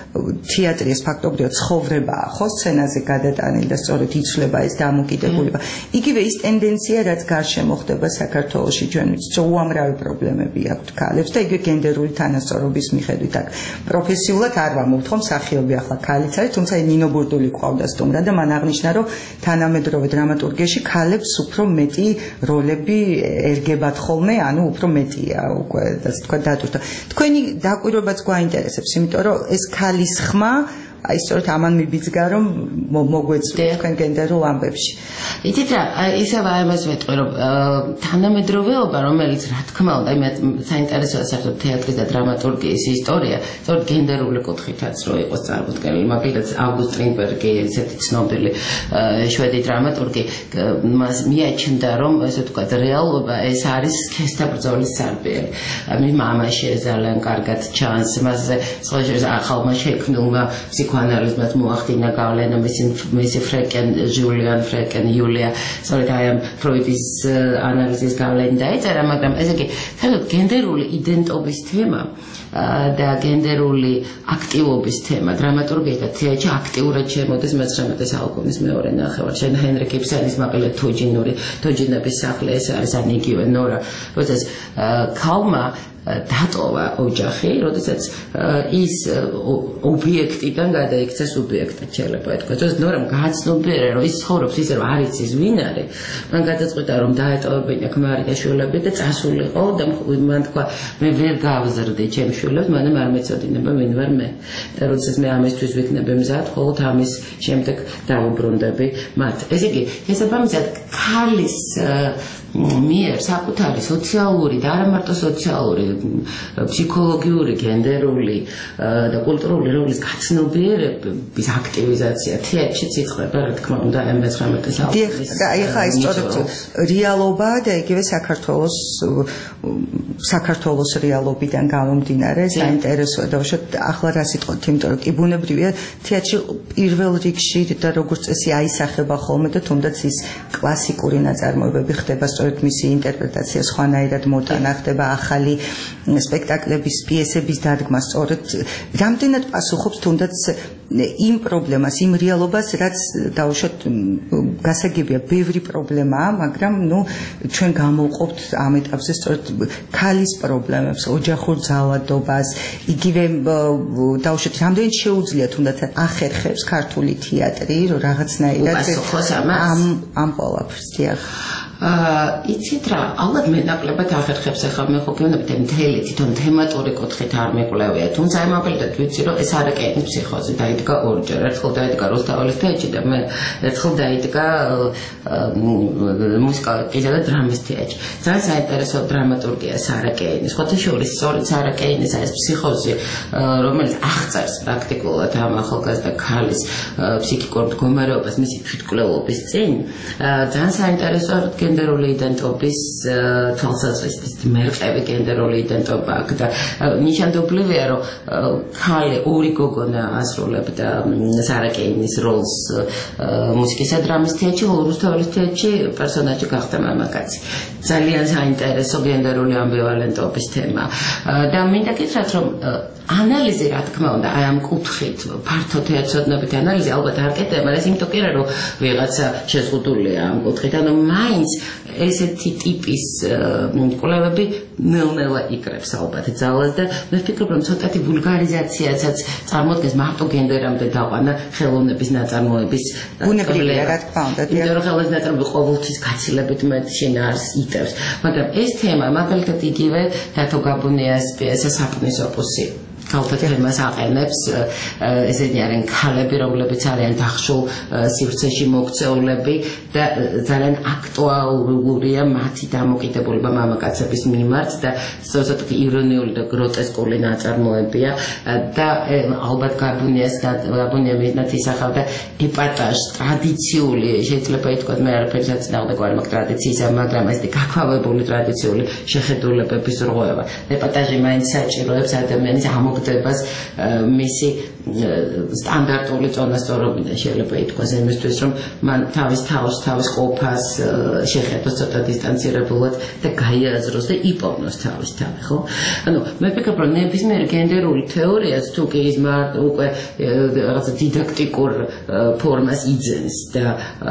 თეატრი ეს ფაქტობრივად ცხოვრებაა, ხო სცენაზე გადატანილი და სწორედ იცვლება ეს დამოკიდებულება. იგივე ის ტენდენცია რაც გარშემო ხდება საქართველოში ჩვენ ვიცით რომ უამრავი პრობლემები აქვთ ქალებს და იგივე გენდერული თანასწორობის მიხედვით აქ პროფესიულად არ ვამბობთ ხომ მსახიობი ახლა ქალიც არის, თუმცა ნინო ბურდული ყავდა სტუმრა და მან აღნიშნა რომ თანამედროვე დრამატურგიაში ქალებს უფრო მეტი როლები ერგებათ ხოლმე, ანუ უფრო მეტია უკვე და თქვა დატვირთვა. თქვენი დაკვირვებაც გვაინტერესებს, იმიტომ რომ ეს ქალის ხმა აი სწორედ ამან მიბიძგა რომ მოგვეწვია თქვენ გენდერულ ამბებში. იცით რა, ისევ ამას ვეტყვი რომ თანამედროვეობა რომელიც რა თქმა უნდა, მე საინტერესოა საერთოდ თეატრის და დრამატურგიის ისტორია, სწორედ გენდერული კუთხითაც რო იყოს წარმოდგენილი, მაგალითად ავგუსტ სტრინბერგი, ესეთი ცნობილი შვედი დრამატურგი, მას მიაჩნდა რომ ესე ვთქვათ რეალობა ეს არის სქესთა ბრძოლის სარბიელი. მის მამაში ძალიან კარგად ჩანს, მასზე სხვა ახალმა შექმნილმა ფსიქოანალიზმად მოახდინა გავლენა მისი მისი ფრეკენ ჟულიან ფრეკენ იულია სწორედ აი ამ ფროიდის ანალიზის გავლენა დაიწერა, მაგრამ ესე იგი თუნდაც გენდერული იდენტობის თემა და გენდერული აქტივობის თემა დრამატურგიაში და თეატრში აქტიურად შემოდის მეცხრამეტე საუკუნის მეორე ნახევარში. შენ ჰენრი კიფსენის მაგალითად თოჯინური თოჯინების სახლი ეს არის ან იგივე ნორა, როდესაც ქალმა დატოვა ოჯახი, როდესაც ის ობიექტიდან გადაიქცა სუბიექტად შეიძლება ითქვას. როდესაც ნორამ გააცნობიერა, რომ ის ცხოვრობს ისე რომ არ იცის ვინ არის, მან გადაწყვიტა რომ დაეტოვებინა ქმარი და შვილები და წასულიყო და მან თქვა მე ვერ გავზრდი ჩემს შვილებს, მანამ არ მეწოდინება ვინ ვარ მე. და როდესაც მე ამისთვის ვიქნები მზად, ხოლმე ამის შემდეგ დავუბრუნდები მათ. ესე იგი, შესაბამისად ქალის მიერ საკუთარი სოციალური და არა მარტო სოციალური, ფსიქოლოგიური, გენდერული და კულტურული როლის გაცნობიერების აქტივიზაცია თეატრშიც იწყება, რა თქმა უნდა, მეცხრამეტე საუკუნის. და ეხლა ის სწორედ რეალობა და იგივე საქართველოს საქართველოს რეალობიდან გამომდინარე საინტერესოა და უშოთ ახლა რა სიტყვით, იმიტომ რომ კი ბუნებრივია თეატრში პირველ რიგში და როგორც წესი აისახება ხოლმე და თუნდაც ის კლასიკური ნაწარმოებები ხდება სწორედ მისი ინტერპრეტაცია სხვანაირად მოტანა ხდება ახალი სპექტაკლების პიესების დადგმა სწორედ რამდენად პასუხობს თუნდაც იმ პრობლემას, იმ რეალობას, რაც დაუშვათ გასაგებია ბევრი პრობლემაა, მაგრამ ნუ ჩვენ გამოვყოფთ ამ ეტაპზე სწორედ ქალის პრობლემებს, ოჯახურ ძალადობას, იგივე დაუშვათ რამდენად შეუძლია თუნდაც ახერხებს ქართული თეატრი, რომ რაღაცნაირად ამ ამ ყველაფერს დიახ. იცით რა, ალბათ მეტნაკლებად ახერხებს ახლა მე ხო გეუბნებით მთელი თვითონ თემატური კუთხით არ მეკვლევია, თუმცა აი მაგალითად ვიცი რომ ეს არაკენის ფსიქოზი დაიდგა ორჯერ, ერთხელ დაიდგა რუსთაველის თეატრში და მე ერთხელ დაიდგა მუსიკალისა და დრამის თეატრში. ძალიან საინტერესო დრამატურგია სარაკეინის, ხოთაშორის სწორედ სარაკეინის ეს ფსიქოზი, რომელიც აღწერს პრაქტიკულად ამ ახალგაზრდა ქალის ფსიქიკურ მდგომარეობას მისი თვითკვლელობის წინ, ძალიან საინტერესოა გენდერული იდენტობის თვალსაზრისით მერყევი გენდერული იდენტობა აქვს და ნიშანდობლივია რომ ქალი ორი გოგონა ასრულებდა სარაკეინის როლს მუსიკისა და დრამის თეატრში, ხოლო რუსთაველის თეატრში პერსონაჟი გახდა მამაკაცი. ძალიან საინტერესო გენდერული ამბივალენტობის თემა და მინდა გითხრათ რომ ანალიზი რა თქმა უნდა აი ამ კუთხით ფართო თეატროდნობით ანალიზი ალბათ არ კეთდება, მაგრამ ეს იმიტომ კი არა რომ ვიღაცა შეზღუდულია ამ კუთხით, ანუ მაინც ესეთი ტიპის კვლევები ნელ-ნელა იკრებს ალბათ ძალას და მე ვფიქრობ რომ ცოტათი ვულგარიზაციაცაც წარმოადგენს მარტო გენდერამდე დაყვანა ხელოვნების ნაწარმოების ბუნებრივია რა თქმა უნდა, იმიტომ რომ ხელოვნების ნაწარმოები ყოველთვის გაცილებით მეტ შინაარსს იტევს, მაგრამ ეს თემა მაგალითად იგივე დათო გაბუნიას პიესა „საფნის ოპუსი“ ქალთა თემას აყენებს ესენი არიან ქალები რომლებიც არიან დახშულ სივრცეში მოქცეულები და ძალიან აქტუალურია მათი დამოკიდებულება მამაკაცების მიმართ და სწორედ ირონიული და გროტესკული ნაწარმოებია და ალბათ გაბუნიას გაბუნია მიზნად ისახავდა ეპატაჟს ტრადიციული შეიძლება ითქვას მე არაფერს არ წინააღმდეგი მაგ ტრადიციისა მაგრამ ეს გაქვავებული ტრადიციული შეხედულებების რღვევა ეპატაჟი მაინც საჭიროებს ადამიანის ამოგდებას მისი სტანდარტული წონასწორობიდან შეიძლება ითქვას იმისთვის რომ მან თავის თავს თავის ყოფას შეხედოს ცოტა დისტანცირებულად და გაიაზროს და იპოვნოს თავის თავი ხო ანუ მე ვფიქრობ რომ ნებისმიერ გენდერული თეორიას თუ კი ის უკვე რაღაცა დიდაქტიკურ ფორმას იძენს და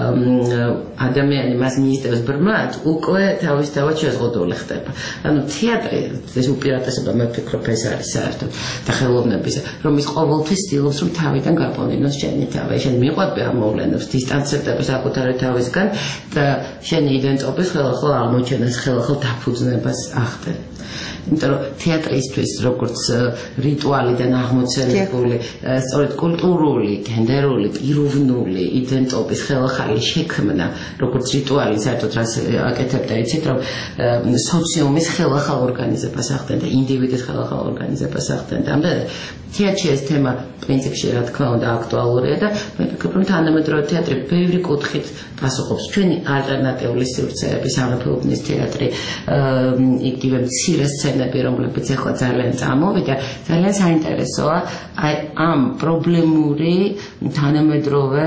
ადამიანი მას მიისდევს ბრმად უკვე თავისთავად შეზღუდული ხდება ანუ თეატრი ეს უპირატესობა მე ვფიქრობ ეს არის საერთოდ და ხელოვნებისა რომ ის ყოველთვის ცდილობს რომ თავიდან გაპონინოს შენი თავი შენ მიყვები ამ მოვლენებს დისტანცირდება საკუთარი თავისგან და შენი იდენტობის ხელახლა აღმოჩენას ხელახლა დაფუძნებას ახდენ იმიტომ რომ თეატრისთვის როგორც რიტუალიდან აღმოცენებული სწორედ კულტურული, გენდერული, პიროვნული იდენტობის ხელახალი შექმნა როგორც რიტუალი საერთოდ რას აკეთებდა იცით რომ სოციუმის ხელახალ ორგანიზებას ახდენ და ინდივიდის ხელახალ ორგანიზებას ახდენ და ამდენად თეატრში ეს თემა პრინციპში რა თქმა უნდა აქტუალურია და მე ვფიქრობ რომ თანამედროვე თეატრი ბევრი კუთხით პასუხობს ჩვენი ალტერნატიული სივრცეები სამეფოებრივი თეატრი იგივე მცირე სცენები რომლებიც ახლა ძალიან წამოვიდა ძალიან საინტერესოა აი ამ პრობლემური თანამედროვე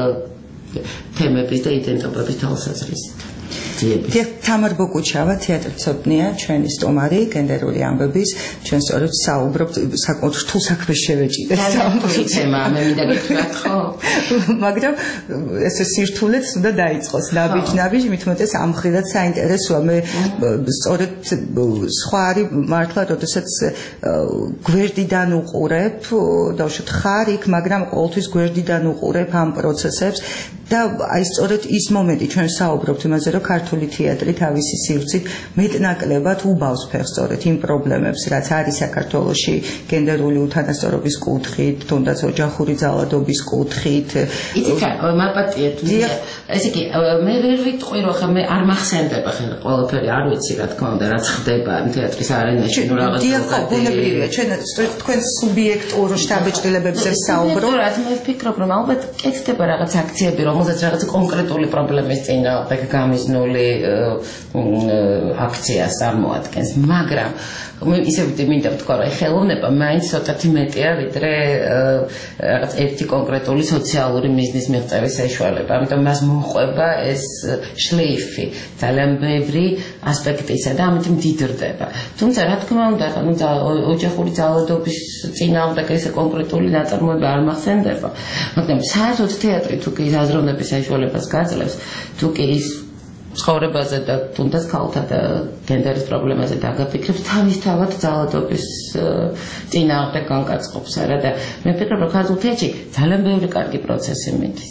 თემების და იდენტობების თვალსაზრისით თამარ ბოკუჩავა თეატრცოდნია ჩვენი სტუმარი გენდერული ამბების ჩვენ სწორედ საუბრობთ საკმაოდ რთულ საქმეს შევეჭიდეთ თემა მე მინდა გითხრათ ხო მაგრამ ეს სირთულეც უნდა დაიწყოს ნაბიჯ-ნაბიჯ მით უმეტეს ამ მხრიდან საინტერესოა მე სწორედ სხვა არის მართლა როდესაც გვერდიდან უყურებ დავუშვათ ხარ იქ მაგრამ ყოველთვის გვერდიდან უყურებ ამ პროცესებს და აი სწორედ ის მომენტი ჩვენ საუბრობთ იმაზე რომ ქართული თეატრი თავისი სივრცით მეტნაკლებად უბავს ფეხს სწორედ იმ პრობლემებს რაც არის საქართველოში გენდერული უთანასწორობის კუთხით თუნდაც ოჯახური ძალადობის კუთხით იცით რა მაპატიეთ ესე იგი მე ვერ ვიტყვი რომ ხა მე არ მახსენდება ხა ყველაფერი არ ვიცი რა თქმა უნდა რაც ხდება თეატრის არენაში ნუ რაღაც დიახ ბუნებრივია ჩვენ სწორედ თქვენ სუბიექტურ შტაბეჭდილებებზე საუბრობთ რა თქმა უნდა ვფიქრობ რომ ალბათ კეთდება რაღაც აქციები რომელზეც რაღაც კონკრეტული პრობლემის წინააღმდეგ გამიზნული აქციას წარმოადგენს მაგრამ ისევ მინდა ვთქვა რომ ხელოვნება მაინც ცოტათი მეტია ვიდრე რაღაც ერთი კონკრეტული სოციალური მიზნის მიღწევის საშუალება ამიტომ მას მოყვება ეს შლეიფი ძალიან ბევრი ასპექტისა და ამით მდიდრდება თუმცა რა თქმა უნდა ანუ ოჯახური ძალადობის წინააღმდეგ ეს კონკრეტული ნაწარმოები არ მახსენდება მაგრამ საერთოდ თეატრი თუ კი აზროვნების საშუალებას გაძლევს თუ კი ის ცხოვრებაზე და თუნდაც ქალთა და გენდერის პრობლემაზე დაგაფიქრებს თავისთავად ძალადობის წინააღმდეგ განკარწყობს არა და მე ვფიქრობ რომ ქართულ თეატრში ძალიან ბევრი კარგი პროცესი მიდის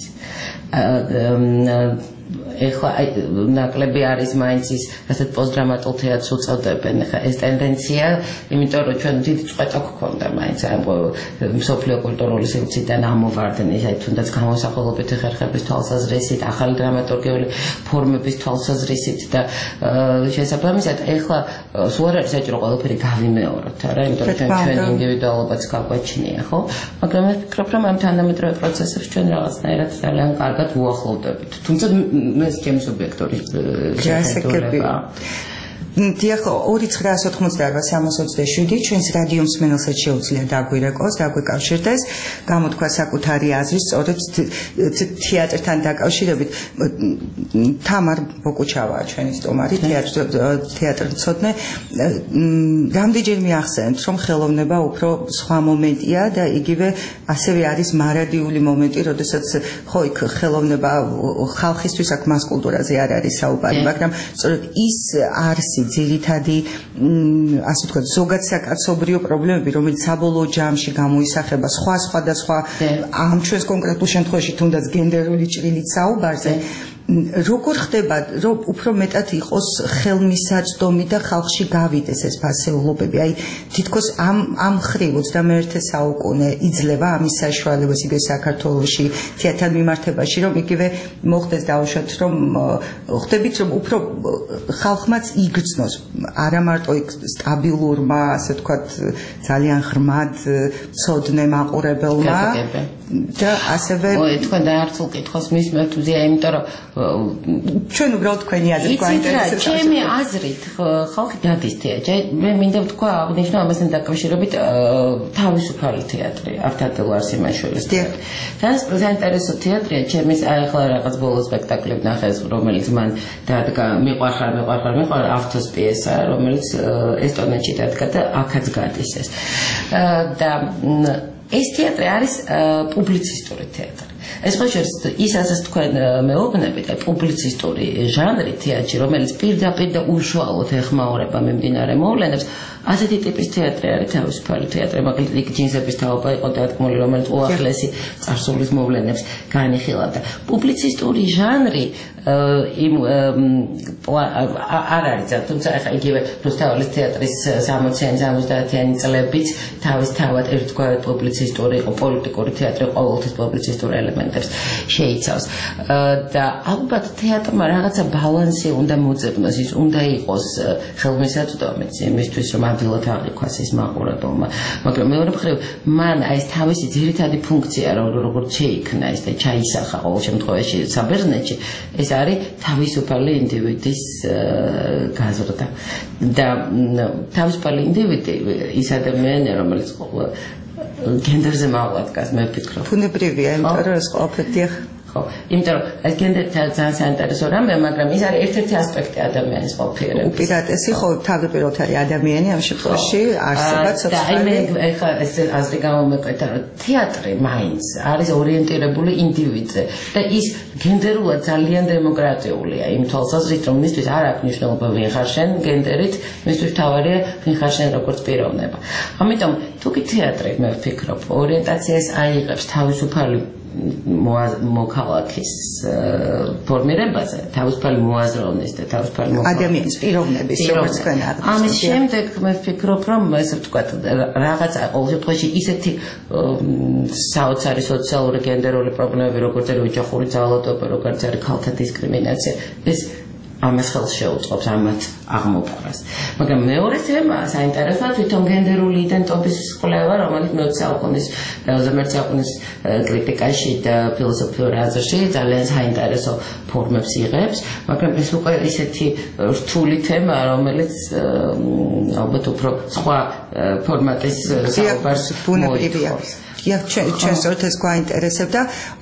ეხლა ნაკლები არის მაინც ის რასაც პოსტდრამატულ თეატრს უწოდებენ ეხლა ეს ტენდენცია იმიტომ რომ ჩვენ დიდი წვეტა გქონდა მაინც ამ მსოფლიო კულტურული სივრციდან ამოვარდნი აი თუნდაც გამოსახულობითი ხერხების თვალსაზრისით ახალი დრამატურგიული ფორმების თვალსაზრისით და შესაბამისად ეხლა სულ არ არის საჭირო ყველაფერი გავიმეოროთ არა იმიტომ რომ ჩვენ ინდივიდუალობაც გაგვაჩნია ხო მაგრამ მე ვფიქრობ რომ ამ თანამედროვე პროცესებს ჩვენ რაღაცნაირად ძალიან კარგად უახლოვდებით თუმცა ეს ჩემი სუბიექტური შეხედულება დიახ ორი ცხრაას ოთხმოცდაარბა სამას ოცდაშვიდი ჩვენს რადიო მსმენელსაც შეუძლია დაგვირეკოს, დაგვიკავშირდეს, გამოთქვა საკუთარი აზრი სწორედ თეატრთან დაკავშირებით. თამარ ბოკუჩავაა ჩვენი სტუმარი, თეატრმცოდნე. რამდენჯერ მიახსენეთ, რომ ხელოვნება უფრო სხვა მომენტია და იგივე ასევე არის მარადიული მომენტი, როდესაც ხო იქ ხელოვნება ხალხისთვის აქ მას კულტურაზე არ არის საუბარი, მაგრამ სწორედ ის არსი ძირითადი ასე ვთქვათ ზოგად საკაცობრიო პრობლემები რომელიც საბოლოო ჯამში გამოისახება სხვა სხვადასხვა ამ ჩვენს კონკრეტულ შემთხვევაში თუნდაც გენდერული ჭრილით საუბარზე როგორ ხდება რომ უფრო მეტად იყოს ხელმისაწვდომი და ხალხში გავიდეს ეს ფასეულობები აი თითქოს ამ ამ ხრივ ოცდამეერთე საუკუნე იძლევა ამის საშუალებას იგივე საქართველოში თეატრთან მიმართებაში რომ იგივე მოხდეს დაუშვათ რომ ხდებით რომ უფრო ხალხმაც იგრძნოს არა მარტო სტაბილურმა ასე ვთქვათ ძალიან ღრმად ცოდნე მაყურებელმა და ასევე ой თქვენ დაარწულ კითხოს მისმევთ უზია იმიტომ რომ ჩვენ უბრალოდ თქვენი აზრი გვაინტერესებს ჩემი აზრით ხალხი დადის თეატრში მე მინდა ვთქვა აღნიშნო ამასთან დაკავშირებით თავისუფალი თეატრი ართადელ არსიმაშვილის თეატრი და საინტერესო თეატრია ჩემს ახლა რაღაც ბოლო სპექტაკლი ნახეს რომელიც მან დადგა მიყვარხარ მიყვარხარ მიყვარხარ ავთოს პიესა რომელიც ესტონეთში დადგა და აქაც გადის ეს და ეს თეატრი არის პუბლიცისტური თეატრი ეს ხო შეიძლება ის ასაც თქვენ მეუბნებით აი პუბლიცისტური ჟანრი თეატრში რომელიც პირდაპირ და უშუალოდ ეხმაურება მიმდინარე მოვლენებს ასეთი ტიპის თეატრი არის თავისუფალი თეატრი მაგალითად იქ ჯინსების თაობა იყო დადგმული რომელიც უახლესი წარსულის მოვლენებს განიხილავდა პუბლიცისტური ჟანრი იმ არ არის თუმცა ახლა იგივე რუსთაველის თეატრის სამოციანი სამოცდაათიანი წლებიც თავის თავად ერთგვარად პუბლიცისტური იყო პოლიტიკური თეატრი ყოველთვის პუბლიცისტური ელემენტებს შეიცავს და ალბათ თეატრმა რაღაცა ბალანსი უნდა მოძებნოს ის უნდა იყოს ხელმისაწვდომიც იმისთვის რომ ადვილად აღიქვას ის მაყურებელმა მაგრამ მეორე მხრივ მან აი ეს თავისი ძირითადი ფუნქცია როგორც შეიქმნა ეს და ჩაისახა ყოველ შემთხვევაში საბერძნეთში ეს არის თავისუფალი ინდივიდის გაზრდა და თავისუფალი ინდივიდი ის ადამიანი რომელიც გენდერზე მაღლა დგას მე ვფიქრობ ბუნებრივია იმიტომ რომ ეს ყველაფერი ხო იმიტომ რომ ეს გენდერი ძალიან საინტერესო რამეა მაგრამ ის არის ერთ-ერთი ასპექტი ადამიანის ყოფიერების უპირატესი ხო თავდაპირველად არის ადამიანი ამ შემთხვევაში არსება და აი მე ეხლა ეს აზრი გამომეკვეთა რომ თეატრი მაინც არის ორიენტირებული ინდივიდზე და ის გენდერულად ძალიან დემოკრატიულია იმ თვალსაზრისით რომ მისთვის არ აქვს მნიშვნელობა ვინ ხარ შენ გენდერით მისთვის თავარია ვინ ხარ შენ როგორც პიროვნება ამიტომ თუ კი თეატრი მე ვფიქრობ ორიენტაციას აიღებს თავისუფალი მოქალაქის ფორმირებაზე თავისუფალი მოაზროვნის და თავისუფალი ადამიანის პიროვნების როგორც თქვენ აღნიშნეთ ამის შემდეგ მე ვფიქრობ რომ ესე ვთქვათ რაღაცა ყოველ შემთხვევაში ისეთი საოცარი სოციალური გენდერული პრობლემები როგორც არის ოჯახური ძალადობა როგორც არის ქალთა დისკრიმინაცია ეს ამას ხელს შეუწყობს ამათ აღმოფხვრას მაგრამ მეორე თემა საინტერესოა თვითონ გენდერული იდენტობის კვლევა რომელიც მეოცე საუკუნის ოცდამეერთე საუკუნის კრიტიკაში და ფილოსოფიურ აზრში ძალიან საინტერესო ფორმებს იღებს მაგრამ ეს უკვე ისეთი რთული თემა რომელიც ალბათ უფრო სხვა ფორმატის საუბარს მოითხოვს Ja, ჩვენ სწორედ ეს გვაინტერესებდა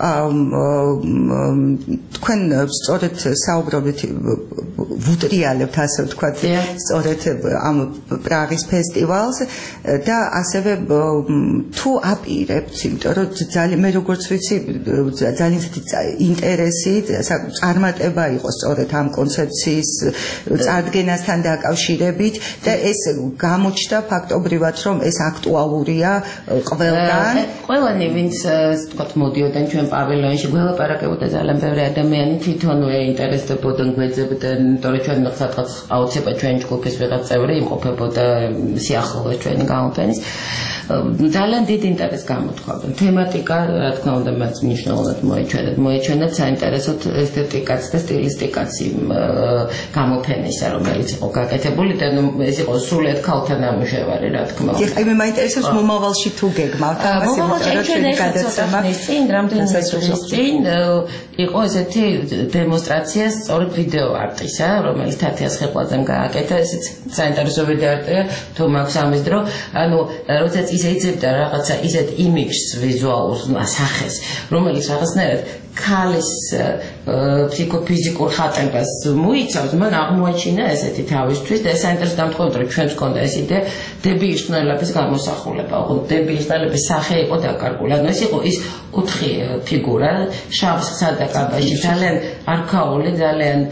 თქვენ სწორედ საუბრობთ ვუტრიალებთ ასე ვთქვათ სწორედ ამ პრაღის ფესტივალს და ასევე თუ აპირებთ იმიტომ რომ ძალიან მე როგორც ვიცი ძალიან ინტერესი წარმატება იყო სწორედ ამ კონცეფციის წარდგენასთან დაკავშირებით და ეს გამოჩნდა ფაქტობრივად რომ ეს აქტუალურია ყველგან ყველანი ვინც თქვათ მოდიოდნენ ჩვენ პავილიონში გველაპარაკებოდა ძალიან ბევრი ადამიანი თვითონვე ინტერესდებოდა გვეძებდნენ იმიტომ რომ ჩვენ სადღაც აუცილებლად ჩვენ ჯგუფის ვიღაც წევრი იმყოფებოდა სიახლოვეს ჩვენი გამოფენის ძალიან დიდ ინტერესს გამოთქვამდნენ თემატიკა რა თქმა უნდა მას მნიშვნელოვნად მოეჩვენათ მოეჩვენათ საინტერესოდ ესთეტიკაც და სტილისტიკაც იმ გამოფენისა რომელიც იყო გაკეთებული და ეს იყო სრულიად ქალთა ნამუშევარი რა თქმა უნდა ეხლა მე მაინტერესებს მომავალში თუ გეგმავთ ამას წინ რამდენიმე წლის წინ იყო ესეთი დემონსტრაცია სწორედ ვიდეო არტისა რომელიც თათიას ხეყვალძემ გააკეთა ესეც საინტერესო ვიდეო არტია თუ მაქვს ამის დრო ანუ როდესაც ის ეძებდა რაღაცა ისეთ იმიჯს ვიზუალურ სახეს რომელიც რაღაცნაირად ქალის ფსიქოფიზიკურ ხატებას მოიცავს მან აღმოაჩინა ესეთი თავისთვის და ეს საინტერესო დამთხოვდა რომ ჩვენს გქონდა ეს იდეა დებიის ხნელების გამოსახულება ხო დებიის ხნელების სახე იყო დაკარგული ანუ ეს იყო ის ოთხი ფიგურა შავ სადაკაბაში ძალიან არქაული ძალიან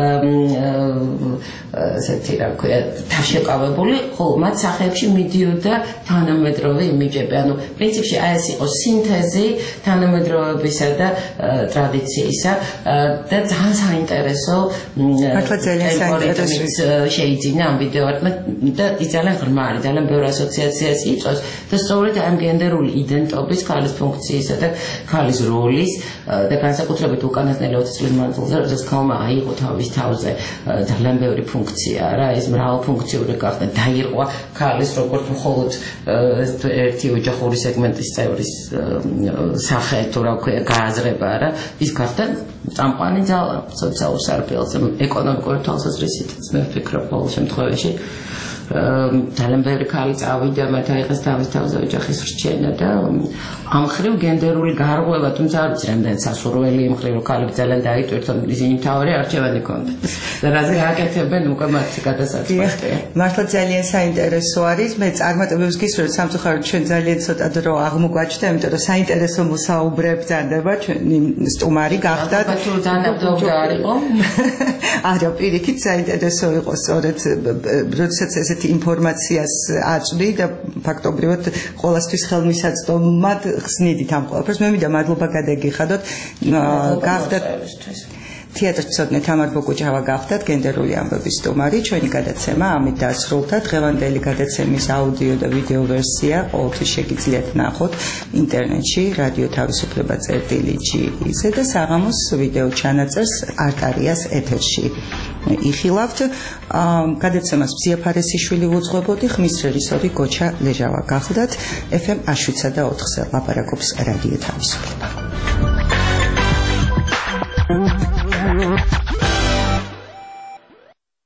ესეთი რა ქვია თავშეკავებული ხო მათ სახეებში მიდიოდა თანამედროვე იმიჯები ანუ პრინციპში აი ეს იყო სინთეზი თანამედროვეობისა და ტრადიციისა და ძალიან საინტერესო მართლა ძალიან საინტერესო შეიძინა ამ ვიდეოებმა და ის ძალიან ღრმა არის, ძალიან ბევრი ასოციაციას იწვევს და სწორედ ამ გენდერული იდენტობის, ქალის ფუნქციისა და ქალის როლის და განსაკუთრებით უკანასკნელი ოცი წლის მანძილზე, როდესაც ქალმა აიღო თავის თავზე ძალიან ბევრი ფუნქცია რა, ეს მრავალფუნქციური გახდა, დაირღვა ქალის როგორც მხოლოდ ერთი ოჯახური სეგმენტის წევრის სახე თუ რა ქვია გააზრება რა, ის გახდა წამყვანი ძალა სოციალურ სარბიელზე, ეკონომიკური თვალსაზრისითაც მე ვფიქრობ ყოველ შემთხვევაში ძალიან ბევრი ქალი წავიდა მათ აიღეს თავის თავზე ოჯახის რჩენა და ამ ხრივ გენდერული გარღვევა, თუმცა არ ვიცი რამდენი სასურველი იმ ხრივ რომ ქალები ძალიან დაიტვირთონ, ისინი მთავარი არჩევანი ჰქონდათ და რაზე აკეთებენ უკვე მათი გადასაწყვეტია. მართლა ძალიან საინტერესო არის. მე წარმატებებს გისურვებ, სამწუხაროდ ჩვენ ძალიან ცოტა დრო აღმოგვაჩნდა, იმიტომ რომ საინტერესო მოსაუბრე ბრძანდება, ჩვენი სტუმარი გახდათ. თუ დანაბდობა არ იყო? არა, პირიქით საინტერესო იყო სწორედ როდესაც ესეთი ინფორმაციას აწვდი და ფაქტობრივად ყოველთვის ხელმისაწვდომად ხსნიდით ამ ყველაფერს. მე მინდა მადლობა გადაგიხადოთ. გახდათ თეატრცოდნე თამარ ბოგოჯავა გახდათ გენდერული ამბების სტუმარი. ჩვენი გადაცემა ამით დასრულდა. დღევანდელი გადაცემის აუდიო და ვიდეო ვერსია ყოველთვის შეგიძლიათ ნახოთ ინტერნეტში რადიო თავისუფლება წერტილი ჯი-ზე და საღამოს ვიდეო ჩანაწერს არტარიას ეთერში იხილავთ. გადაცემას მზია ფარესიშვილი უძღვებოდი, ხმის რეჟისორი გოჩა ლეჟავა გახლდათ. ეფ ემ შვიდსა და ოთხზე ლაპარაკობს რადიო თავისუფლება.